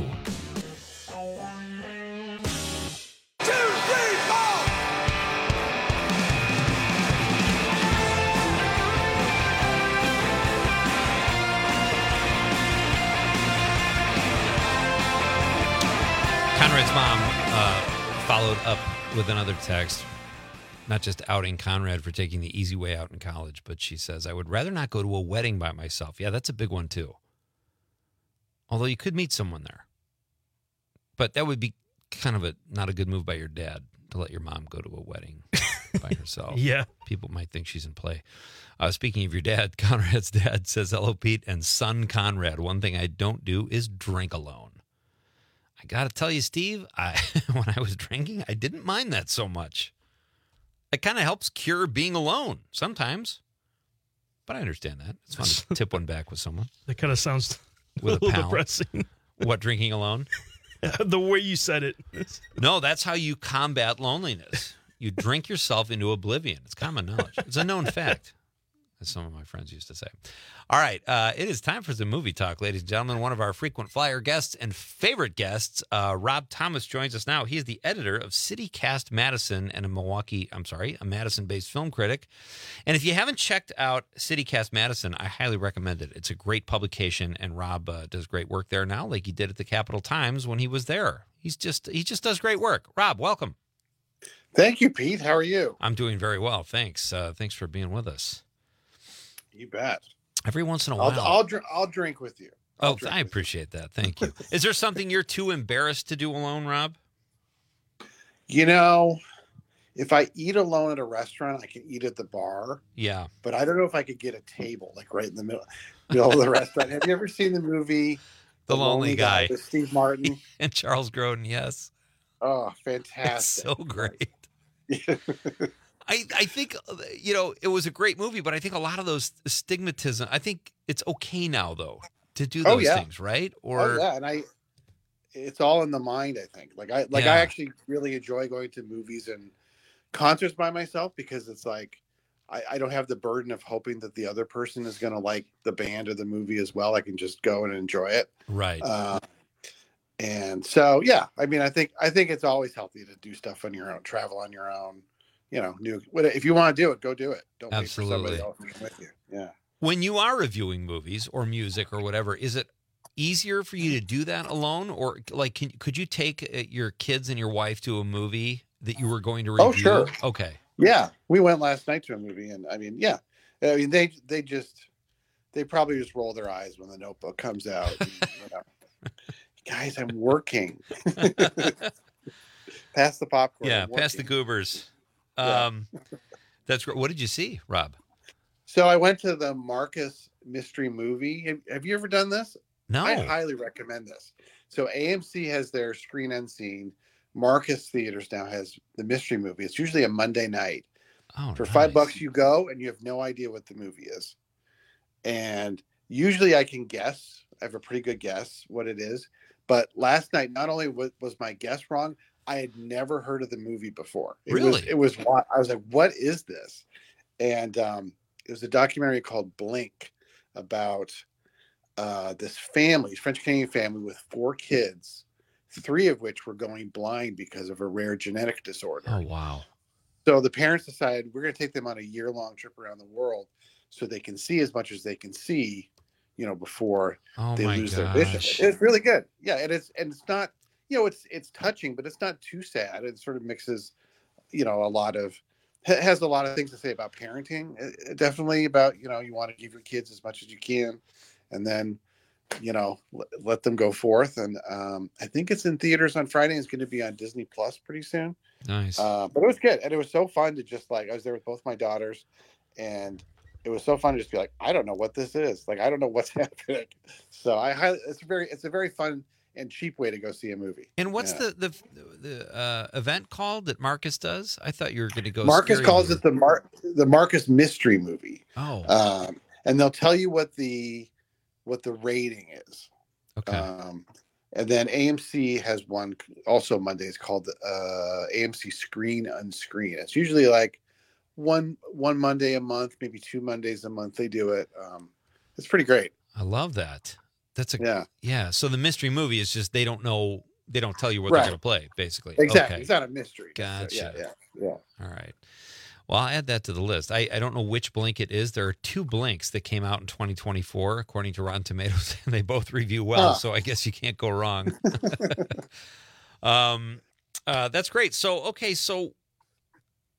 Conrad's mom followed up with another text. not just outing Conrad for taking the easy way out in college, but she says, I would rather not go to a wedding by myself. Yeah, that's a big one, too. Although you could meet someone there. But that would be kind of not a good move by your dad to let your mom go to a wedding by herself. Yeah. People might think she's in play. Speaking of your dad, Conrad's dad says, hello, Pete and son Conrad. One thing I don't do is drink alone. I got to tell you, Steve, when I was drinking, I didn't mind that so much. It kind of helps cure being alone sometimes. But I understand that. It's fun to tip one back with someone. That kind of sounds with a little pal. depressing. What, drinking alone? The way you said it. No, that's how you combat loneliness. You drink yourself into oblivion. It's common knowledge. It's a known fact, as some of my friends used to say. All right, it is time for some movie talk, ladies and gentlemen. One of our frequent flyer guests and favorite guests, Rob Thomas, joins us now. He is the editor of CityCast Madison and a Madison-based film critic. And if you haven't checked out CityCast Madison, I highly recommend it. It's a great publication, and Rob does great work there now, like he did at the Capital Times when he was there. He just does great work. Rob, welcome. Thank you, Pete. How are you? I'm doing very well, thanks. Thanks for being with us. You bet. Every once in a while. I'll drink with you. I appreciate that. Thank you. Is there something you're too embarrassed to do alone, Rob? You know, if I eat alone at a restaurant, I can eat at the bar. Yeah. But I don't know if I could get a table, like right in the middle of the restaurant. Have you ever seen the movie The Lonely Guy with Steve Martin? And Charles Grodin, yes. Oh, fantastic. It's so great. I think, it was a great movie, but I think a lot of those stigmatism, I think it's okay now, though, to do those things, right? And it's all in the mind, I think. I actually really enjoy going to movies and concerts by myself because it's like, I don't have the burden of hoping that the other person is going to like the band or the movie as well. I can just go and enjoy it. Right. And so, yeah, I mean, I think it's always healthy to do stuff on your own, travel on your own. If you want to do it, go do it. Don't Absolutely. wait for somebody else to be with you. Yeah. When you are reviewing movies or music or whatever, is it easier for you to do that alone, or could you take your kids and your wife to a movie that you were going to review? Oh, sure. Okay. Yeah, we went last night to a movie, and I mean, yeah, I mean they probably just roll their eyes when The Notebook comes out. And, guys, I'm working. Pass the popcorn. Yeah, pass the goobers. That's great. What did you see, Rob? So I went to the Marcus Mystery Movie. Have you ever done this? No. I highly recommend this. So AMC has their Screen Unseen. Marcus Theaters now has the Mystery Movie. It's usually a Monday night. Oh, for nice. $5 you go and you have no idea what the movie is. And usually I can guess. I have a pretty good guess what it is. But last night, not only was my guess wrong, I had never heard of the movie before. I was like, what is this? And it was a documentary called Blink about this family, French Canadian family with 4 kids, 3 of which were going blind because of a rare genetic disorder. Oh, wow. So the parents decided we're going to take them on a year-long trip around the world so they can see as much as they can see, before they lose their vision. It's really good. Yeah, and it's not, it's touching, but it's not too sad. It sort of mixes, has a lot of things to say about parenting. Definitely about, you want to give your kids as much as you can, and then, let them go forth. And I think it's in theaters on Friday. It's going to be on Disney Plus pretty soon. Nice. But it was good. And it was so fun to just I was there with both my daughters, and it was so fun to just be like, I don't know what this is. I don't know what's happening. So it's a very fun and cheap way to go see a movie. And what's the event called that Marcus does? I thought you were going to go. Marcus calls it the Marcus Mystery Movie. Oh. And they'll tell you what the rating is. Okay. And then AMC has one also Mondays called AMC Screen Unscreen. It's usually one Monday a month, maybe 2 Mondays a month. They do it. It's pretty great. I love that. Yeah. So the mystery movie is just they don't tell you what they're going to play, basically. Exactly. Okay. It's not a mystery. Gotcha. Yeah. All right. Well, I'll add that to the list. I don't know which Blink it is. There are 2 Blinks that came out in 2024, according to Rotten Tomatoes, and they both review well. So I guess you can't go wrong. That's great. So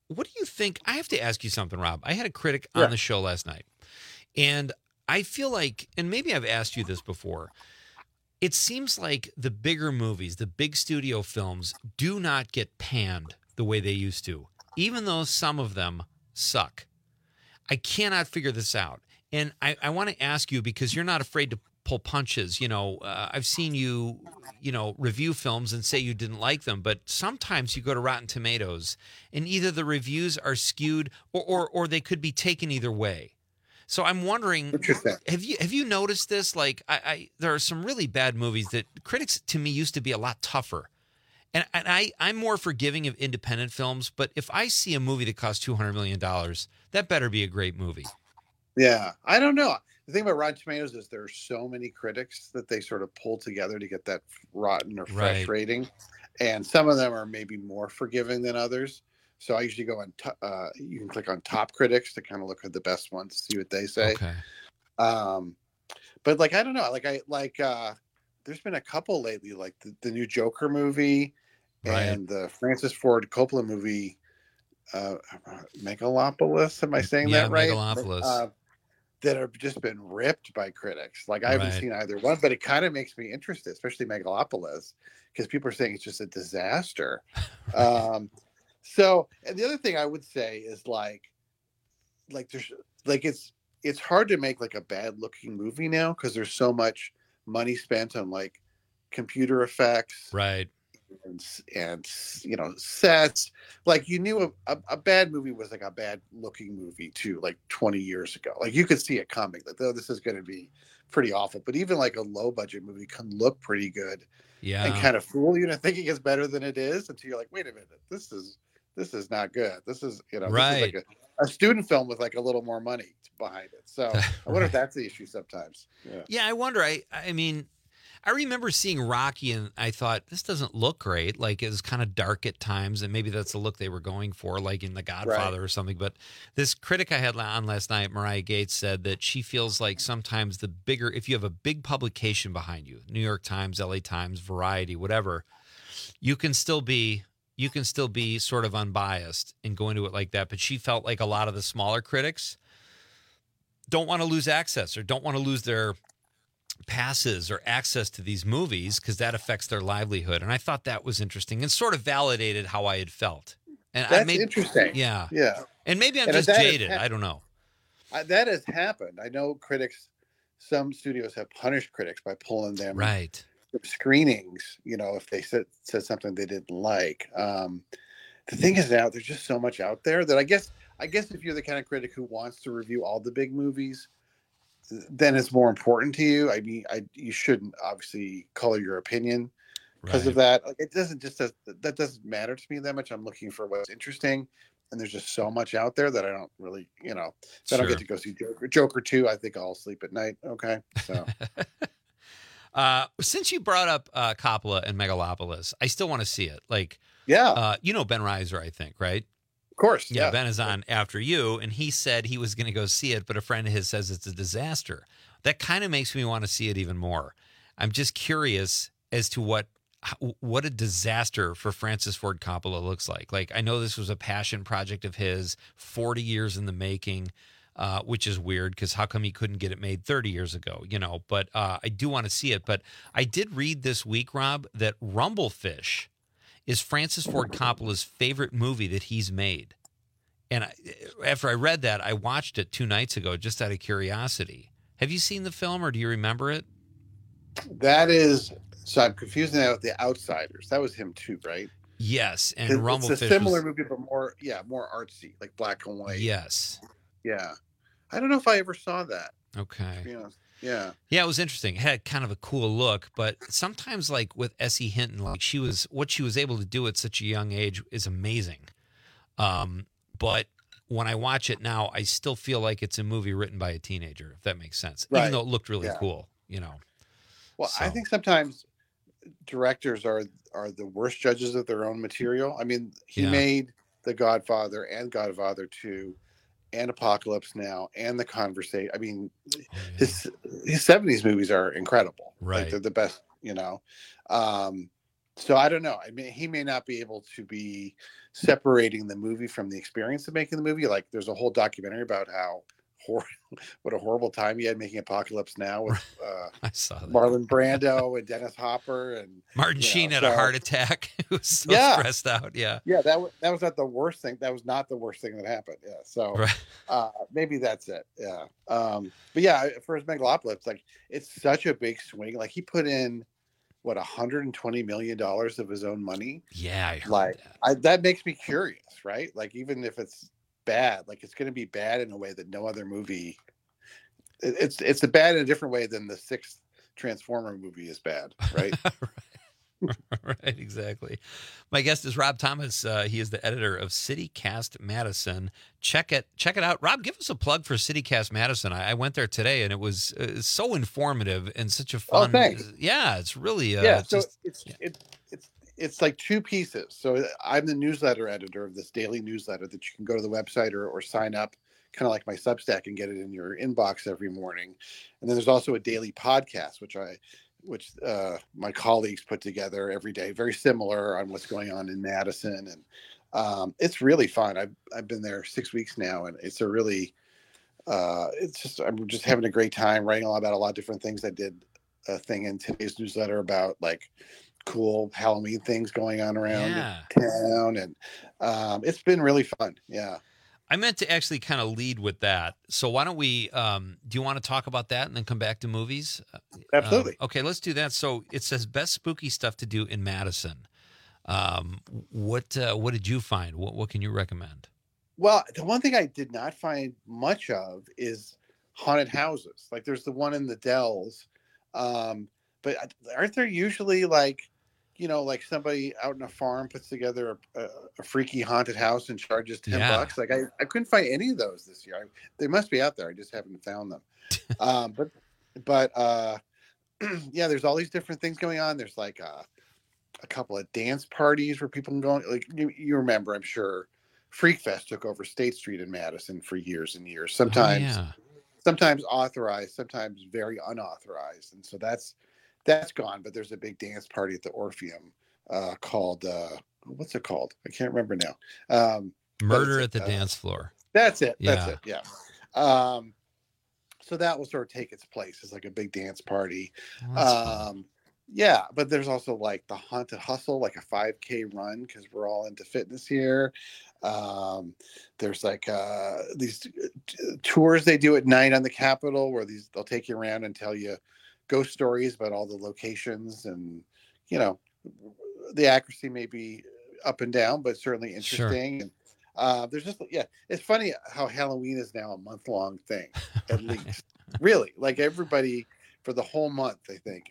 what do you think? I have to ask you something, Rob. I had a critic on the show last night, and I feel like, and maybe I've asked you this before, it seems like the bigger movies, the big studio films, do not get panned the way they used to, even though some of them suck. I cannot figure this out. And I want to ask you, because you're not afraid to pull punches. I've seen you, review films and say you didn't like them, but sometimes you go to Rotten Tomatoes and either the reviews are skewed or they could be taken either way. So I'm wondering, have you noticed this? Like, there are some really bad movies that critics to me used to be a lot tougher. And I'm more forgiving of independent films, but if I see a movie that costs $200 million, that better be a great movie. Yeah, I don't know. The thing about Rotten Tomatoes is there are so many critics that they sort of pull together to get that rotten or fresh rating. And some of them are maybe more forgiving than others. So I usually go on, you can click on top critics to kind of look at the best ones, see what they say. Okay. But like, I don't know, there's been a couple lately, like the new Joker movie and the Francis Ford Coppola movie, Megalopolis. Am I saying that right? Megalopolis. That have just been ripped by critics. Like I haven't seen either one, but it kind of makes me interested, especially Megalopolis, because people are saying it's just a disaster. So, and the other thing I would say is like there's like it's hard to make like a bad looking movie now because there's so much money spent on like computer effects, and sets. Like you knew a bad movie was like a bad looking movie too, like 20 years ago. Like you could see it coming, like, oh, this is going to be pretty awful. But even like a low budget movie can look pretty good, and kind of fool you into thinking it's better than it is until you're like, wait a minute, this is not good. This is this is like a student film with like a little more money behind it. So I wonder if that's the issue sometimes. Yeah, I wonder. I mean, I remember seeing Rocky and I thought, this doesn't look great. Like it was kind of dark at times, and maybe that's the look they were going for, like in The Godfather or something. But this critic I had on last night, Mariah Gates, said that she feels like sometimes if you have a big publication behind you, New York Times, LA Times, Variety, whatever, you can still be sort of unbiased and go into it like that. But she felt like a lot of the smaller critics don't want to lose access or don't want to lose their passes or access to these movies because that affects their livelihood. And I thought that was interesting and sort of validated how I had felt. And that's interesting. Yeah. Yeah. And maybe I'm just jaded. I don't know. That has happened. I know some studios have punished critics by pulling them screenings, if they said something they didn't like. The thing is now there's just so much out there that I guess if you're the kind of critic who wants to review all the big movies, then it's more important to you. I mean, you shouldn't obviously color your opinion because of that. Like, that doesn't matter to me that much. I'm looking for what's interesting, and there's just so much out there that I don't really, I don't get to go see Joker 2. I think I'll sleep at night. Okay, so. Since you brought up Coppola and Megalopolis, I still want to see it. Like, Ben Reiser, I think, right? Of course. Yeah, Ben is on after you, and he said he was going to go see it, but a friend of his says it's a disaster. That kind of makes me want to see it even more. I'm just curious as to what a disaster for Francis Ford Coppola looks like. Like, I know this was a passion project of his, 40 years in the making, which is weird because how come he couldn't get it made 30 years ago, But I do want to see it. But I did read this week, Rob, that Rumblefish is Francis Ford Coppola's favorite movie that he's made. And after I read that, I watched it 2 nights ago just out of curiosity. Have you seen the film or do you remember it? So I'm confusing that with The Outsiders. That was him too, right? Yes, and Rumblefish. It's a similar movie, but more artsy, like black and white. Yes. Yeah. I don't know if I ever saw that. Okay. To be honest. Yeah. Yeah, it was interesting. It had kind of a cool look, but sometimes like with Essie Hinton, like what she was able to do at such a young age is amazing. But when I watch it now, I still feel like it's a movie written by a teenager, if that makes sense. Even though it looked really cool, Well, I think sometimes directors are the worst judges of their own material. I mean, he made The Godfather and Godfather 2 and Apocalypse Now and The Conversation. I mean, his 70s movies are incredible. Right. Like, they're the best, So I don't know. I mean, he may not be able to be separating the movie from the experience of making the movie. Like, there's a whole documentary about how what a horrible time he had making Apocalypse Now with I saw that. Marlon Brando and Dennis Hopper and Martin Sheen had a heart attack. He was so stressed out. Yeah. Yeah, that was not the worst thing. That was not the worst thing that happened. Yeah. So maybe that's it. Yeah. But yeah, for his Megalopolis, like, it's such a big swing. Like, he put in what, $120 million of his own money. Yeah, I heard that. That makes me curious, right? Like, even if it's bad, like, it's going to be bad in a way that no other movie. It's a bad in a different way than the 6th Transformer movie is bad, right? Right, exactly. My guest is Rob Thomas. He is the editor of CityCast Madison. Check it out. Rob, give us a plug for CityCast Madison. I went there today, and it was so informative and such a fun. Oh, thanks. Yeah, it's really it's like two pieces. So I'm the newsletter editor of this daily newsletter that you can go to the website or sign up, kind of like my Substack, and get it in your inbox every morning. And then there's also a daily podcast, which my colleagues put together every day, very similar on what's going on in Madison. And it's really fun. I've been there 6 weeks now, and it's a really, I'm just having a great time writing about a lot of different things. I did a thing in today's newsletter about like cool Halloween things going on around town. And it's been really fun. Yeah. I meant to actually kind of lead with that. So why don't we, do you want to talk about that and then come back to movies? Absolutely. Okay, let's do that. So it says best spooky stuff to do in Madison. What did you find? What can you recommend? Well, the one thing I did not find much of is haunted houses. Like, there's the one in the Dells. But aren't there usually like somebody out in a farm puts together a freaky haunted house and charges $10? Like, I couldn't find any of those this year. They must be out there. I just haven't found them. But yeah, there's all these different things going on. There's like a couple of dance parties where people can go. Like, you remember, I'm sure, Freak Fest took over State Street in Madison for years and years. Sometimes authorized, sometimes very unauthorized, and so that's gone. But there's a big dance party at the Orpheum called what's it called? I can't remember now. Murder at the Dance Floor. That's it. That's it. Yeah. So that will sort of take its place as like a big dance party. Yeah, but there's also like the Haunted Hustle, like a 5K run, because we're all into fitness here. There's like these tours they do at night on the Capitol, where they'll take you around and tell you ghost stories about all the locations, and the accuracy may be up and down, but certainly interesting. Sure. And there's just it's funny how Halloween is now a month-long thing, at least. Really, like, everybody for the whole month, I think.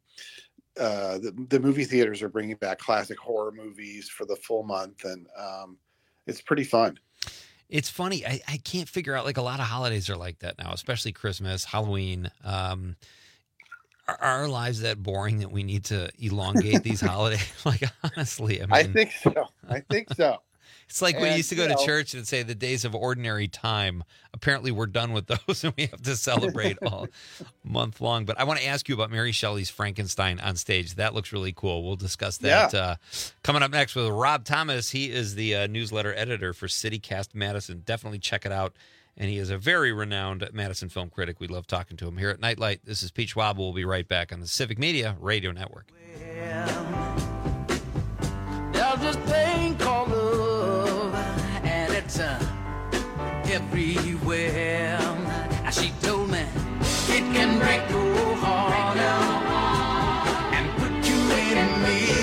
The movie theaters are bringing back classic horror movies for the full month, and it's pretty fun. It's funny. I can't figure out, like, a lot of holidays are like that now, especially Christmas, Halloween. Are our lives that boring that we need to elongate these holidays? Like, honestly, I think so. It's like we used to go to church and say the days of ordinary time. Apparently, we're done with those, and we have to celebrate all month long. But I want to ask you about Mary Shelley's Frankenstein on stage. That looks really cool. We'll discuss that coming up next with Rob Thomas. He is the newsletter editor for CityCast Madison. Definitely check it out. And he is a very renowned Madison film critic. We love talking to him here at Nightlight. This is Pete Schwab. We'll be right back on the Civic Media Radio Network. There's this thing called love, and it's everywhere. As she told me, it can break your heart and put you in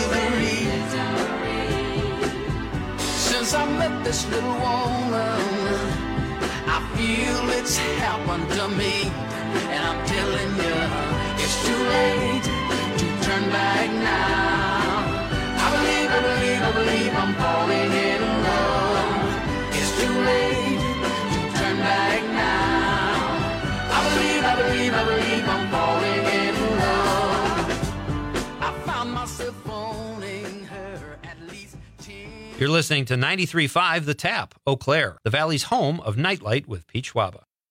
misery. Since I met this little woman, I feel it's happened to me, and I'm telling you, it's too late to turn back now. I believe I'm falling in love. It's too late to turn back now. I believe I'm falling in love. I found myself owning her at least 10. You're listening to 93.5 The Tap, Eau Claire, the Valley's home of Nightlight with Pete Schwab.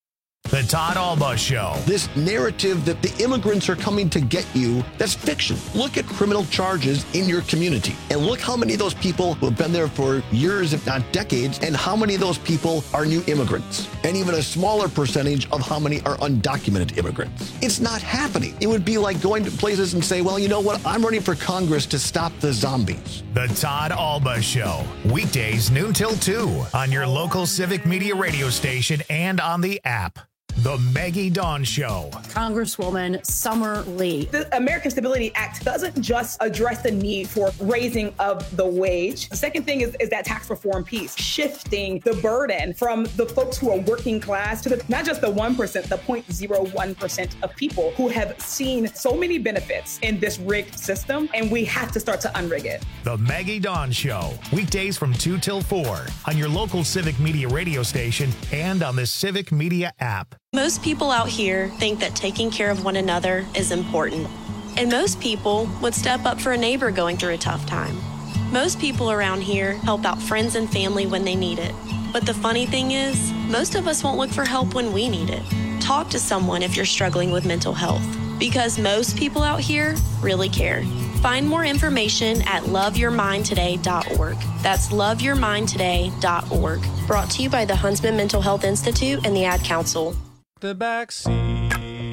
The Todd Alba Show. This narrative that the immigrants are coming to get you, that's fiction. Look at criminal charges in your community and look how many of those people who have been there for years, if not decades, and how many of those people are new immigrants. And even a smaller percentage of how many are undocumented immigrants. It's not happening. It would be like going to places and say, well, you know what? I'm running for Congress to stop the zombies. The Todd Alba Show. Weekdays noon till 2 on your local Civic Media radio station and on the app. The Maggie Dawn Show. Congresswoman Summer Lee. The American Stability Act doesn't just address the need for raising of the wage. The second thing is that tax reform piece, shifting the burden from the folks who are working class to not just the 1%, the 0.01% of people who have seen so many benefits in this rigged system, and we have to start to unrig it. The Maggie Dawn Show. Weekdays from 2 till 4 on your local Civic Media radio station and on the Civic Media app. Most people out here think that taking care of one another is important. And most people would step up for a neighbor going through a tough time. Most people around here help out friends and family when they need it. But the funny thing is, most of us won't look for help when we need it. Talk to someone if you're struggling with mental health, because most people out here really care. Find more information at loveyourmindtoday.org. That's loveyourmindtoday.org. Brought to you by the Huntsman Mental Health Institute and the Ad Council. The back seat.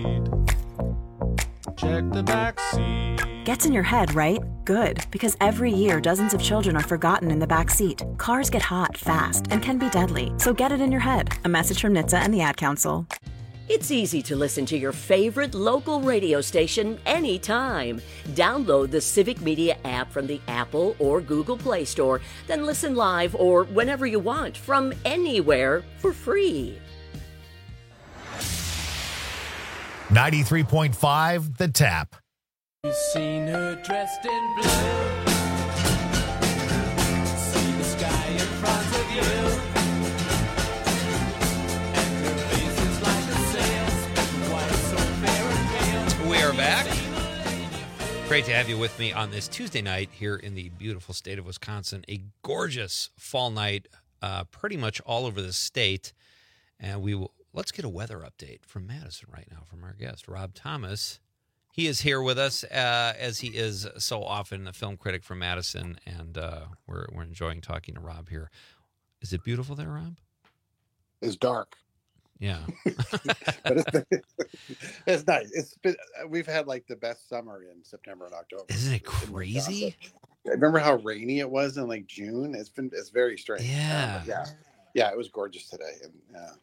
Check the back seat. Gets in your head, right? Good, because every year dozens of children are forgotten in the back seat. Cars get hot fast and can be deadly, so get it in your head. A message from NHTSA and the Ad Council. It's easy to listen to your favorite local radio station anytime. Download the Civic Media app from the Apple or Google Play Store, then listen live or whenever you want from anywhere for free. 93.5 The Tap. You've seen her dressed in blue. See the sky in front of you. And her face is like a sail. Why so fair and pale. We are back. Great to have you with me on this Tuesday night here in the beautiful state of Wisconsin. A gorgeous fall night pretty much all over the state. And let's get a weather update from Madison right now from our guest, Rob Thomas. He is here with us, as he is so often, a film critic from Madison, and we're enjoying talking to Rob here. Is it beautiful there, Rob? It's dark. Yeah. But it's nice. We've had like the best summer in September and October. Isn't it crazy? Remember how rainy it was in like June? It's very strange. Yeah. Yeah, it was gorgeous today. And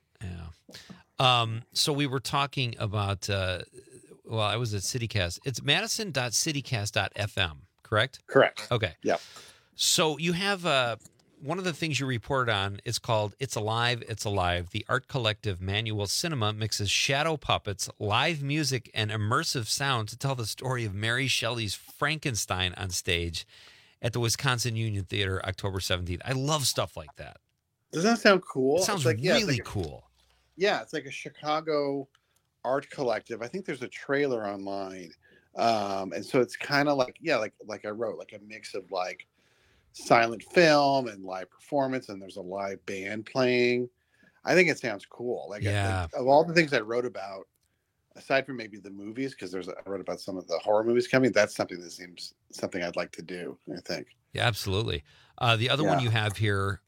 so we were talking about, I was at CityCast. It's madison.citycast.fm, correct? Correct. Okay. Yeah. So you have one of the things you reported on, it's called It's Alive, It's Alive. The Art Collective Manual Cinema mixes shadow puppets, live music, and immersive sound to tell the story of Mary Shelley's Frankenstein on stage at the Wisconsin Union Theater, October 17th. I love stuff like that. Doesn't that sound cool? It sounds really cool. Yeah, it's like a Chicago art collective. I think there's a trailer online. And so it's kind of like I wrote, like a mix of like silent film and live performance, and there's a live band playing. I think it sounds cool. Like of all the things I wrote about, aside from maybe the movies, because I wrote about some of the horror movies coming, that's something that seems something I'd like to do, I think. Yeah, absolutely. The other one you have here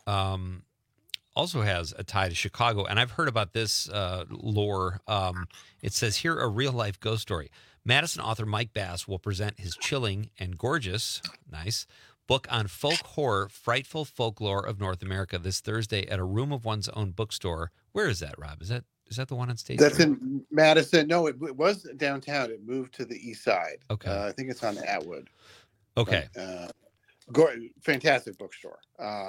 also has a tie to Chicago, and I've heard about this lore. It says here, a real-life ghost story. Madison author Mike Bass will present his chilling and gorgeous, nice, book on folk horror, frightful folklore of North America this Thursday at a Room of One's Own bookstore. Where is that, Rob? Is that the one on State That's Street? in Madison. No, it was downtown. It moved to the east side. Okay. I think it's on Atwood. Okay. Fantastic bookstore.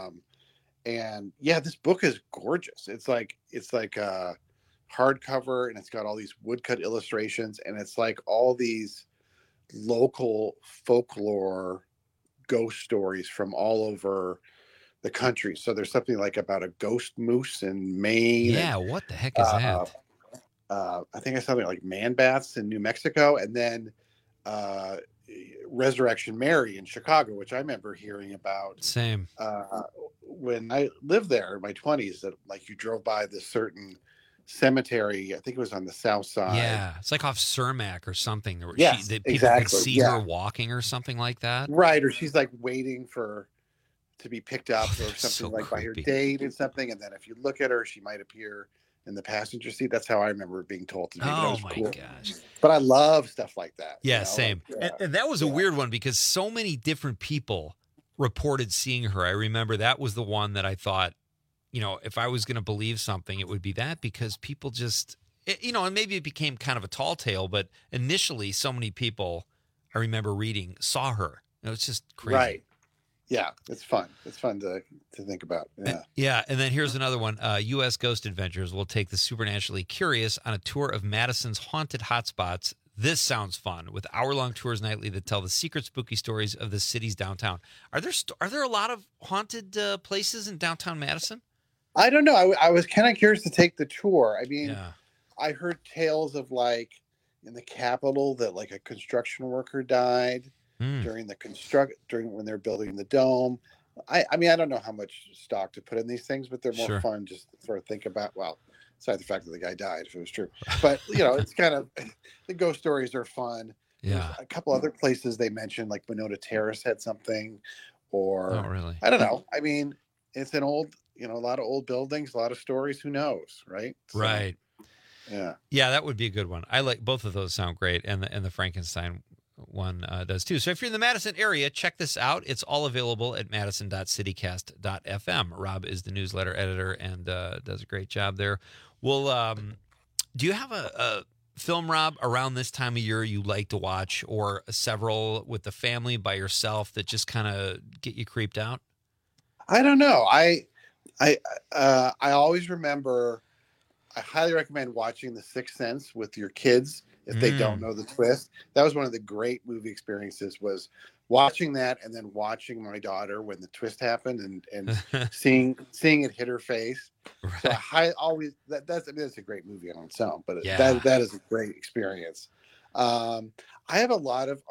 And yeah, this book is gorgeous. It's like a hardcover, and it's got all these woodcut illustrations, and it's like all these local folklore ghost stories from all over the country. So there's something like about a ghost moose in Maine. Yeah, what the heck is that? I think I saw something like man bats in New Mexico, and then Resurrection Mary in Chicago, which I remember hearing about. Same. When I lived there in my 20s, that like you drove by this certain cemetery. I think it was on the south side. Yeah, it's like off Cermak or something. Yes, that people exactly. could see her walking or something like that. Right, or she's like waiting to be picked up or something so like by her creepy. date and something. And then if you look at her, she might appear in the passenger seat. That's how I remember being told to me. Oh my gosh. But I love stuff like that. Yeah, same. Like, and that was a weird one because so many different people reported seeing her. I remember that was the one that I thought, if I was going to believe something, it would be that, because people just, and maybe it became kind of a tall tale, but initially so many people I remember reading saw her. It's just crazy. Right. Yeah, it's fun. It's fun to think about. Yeah. And then here's another one. U.S. Ghost Adventures will take the supernaturally curious on a tour of Madison's haunted hotspots. This sounds fun, with hour-long tours nightly that tell the secret, spooky stories of the city's downtown. Are there a lot of haunted places in downtown Madison? I don't know. I was kind of curious to take the tour. I mean, I heard tales of like in the Capitol that like a construction worker died. During when they're building the dome. I mean, I don't know how much stock to put in these things, but they're more fun just to sort of think about. Well, aside the fact that the guy died, if it was true, but it's kind of, the ghost stories are fun. Yeah. There's a couple other places they mentioned, like Monona Terrace had something, or really? I don't know. I mean, it's an old, a lot of old buildings, a lot of stories. Who knows, right? So, right. Yeah. Yeah, that would be a good one. I like both of those. Sound great, and the Frankenstein one does too. So if you're in the Madison area, check this out. It's all available at madison.citycast.fm. Rob is the newsletter editor and does a great job there. Well, do you have a film, Rob, around this time of year you like to watch, or several with the family, by yourself, that just kind of get you creeped out? I don't know. I always remember, I highly recommend watching The Sixth Sense with your kids if they don't know the twist. That was one of the great movie experiences, was watching that and then watching my daughter when the twist happened and seeing it hit her face. Right. So that's a great movie on its own, but that is a great experience. I have a lot of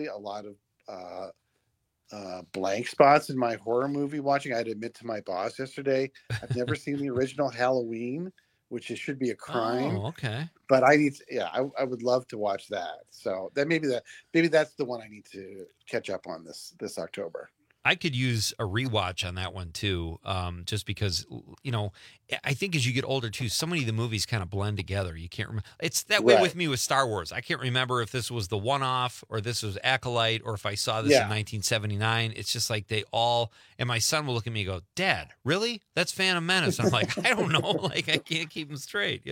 blank spots in my horror movie watching. I had to admit to my boss yesterday, I've never seen the original Halloween, which should be a crime. Oh, okay. But I need to, I would love to watch that. So that maybe that's the one I need to catch up on this October. I could use a rewatch on that one too, just because, I think as you get older too, so many of the movies kind of blend together. You can't remember. It's that way with me with Star Wars. I can't remember if this was the one-off or this was Acolyte or if I saw this in 1979. It's just like they all, and my son will look at me and go, "Dad, really? That's Phantom Menace." I'm like, I don't know. Like, I can't keep them straight,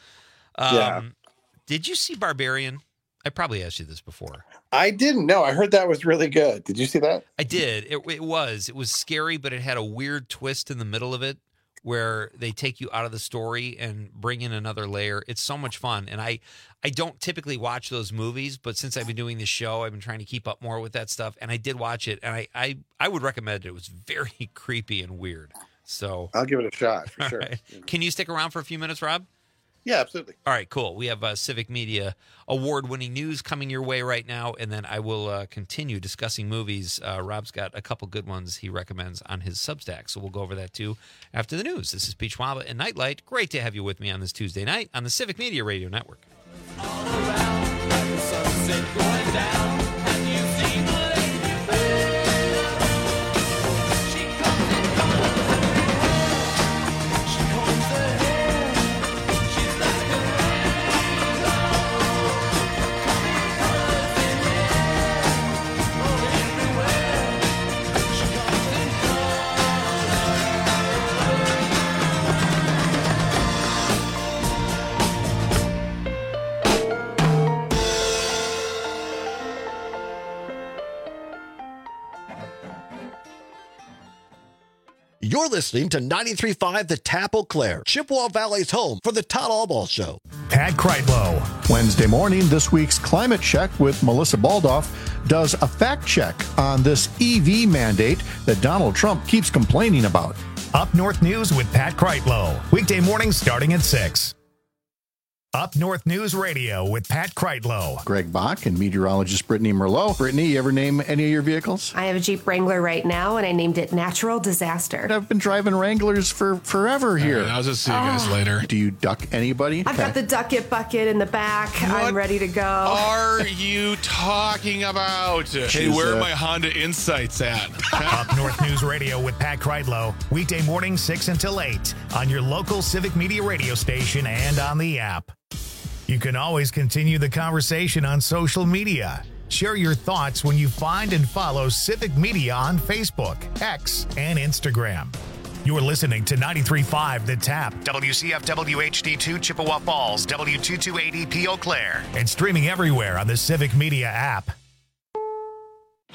Did you see Barbarian? I probably asked you this before. I didn't know. I heard that was really good. Did you see that? I did. It was scary, but it had a weird twist in the middle of it where they take you out of the story and bring in another layer. It's so much fun. And I don't typically watch those movies, but since I've been doing this show, I've been trying to keep up more with that stuff. And I did watch it, and I would recommend it. It was very creepy and weird. So I'll give it a shot for sure. Right. Can you stick around for a few minutes, Rob? Yeah, absolutely. All right, cool. We have Civic Media award-winning news coming your way right now, and then I will continue discussing movies. Rob's got a couple good ones he recommends on his Substack, so we'll go over that too after the news. This is Pete Schwaba and Nightlight. Great to have you with me on this Tuesday night on the Civic Media Radio Network. All around, like the sunset going down, and you see the lady she comes in she combs her hair, she's like a rainbow, colors in air, everywhere, she comes in You're listening to 93.5 The Tap Eau Claire, Chippewa Valley's home for the Todd Albaugh Show. Pat Kreitlow. Wednesday morning, this week's Climate Check with Melissa Baldoff does a fact check on this EV mandate that Donald Trump keeps complaining about. Up North News with Pat Kreitlow. Weekday mornings starting at 6. Up North News Radio with Pat Kreitlow, Greg Bach, and meteorologist Brittany Merlot. Brittany, you ever name any of your vehicles? I have a Jeep Wrangler right now, and I named it Natural Disaster. I've been driving Wranglers for forever here. Right, I'll just see you guys later. Do you duck anybody? I've got the Duck It bucket in the back. I'm ready to go. Are you talking about? Hey, where are my Honda Insights at? Up North News Radio with Pat Kreitlow, weekday morning 6 until 8 on your local Civic Media radio station and on the app. You can always continue the conversation on social media. Share your thoughts when you find and follow Civic Media on Facebook, X, and Instagram. You're listening to 93.5 The Tap, WCFW HD2 Chippewa Falls, W228EP Eau Claire, and streaming everywhere on the Civic Media app.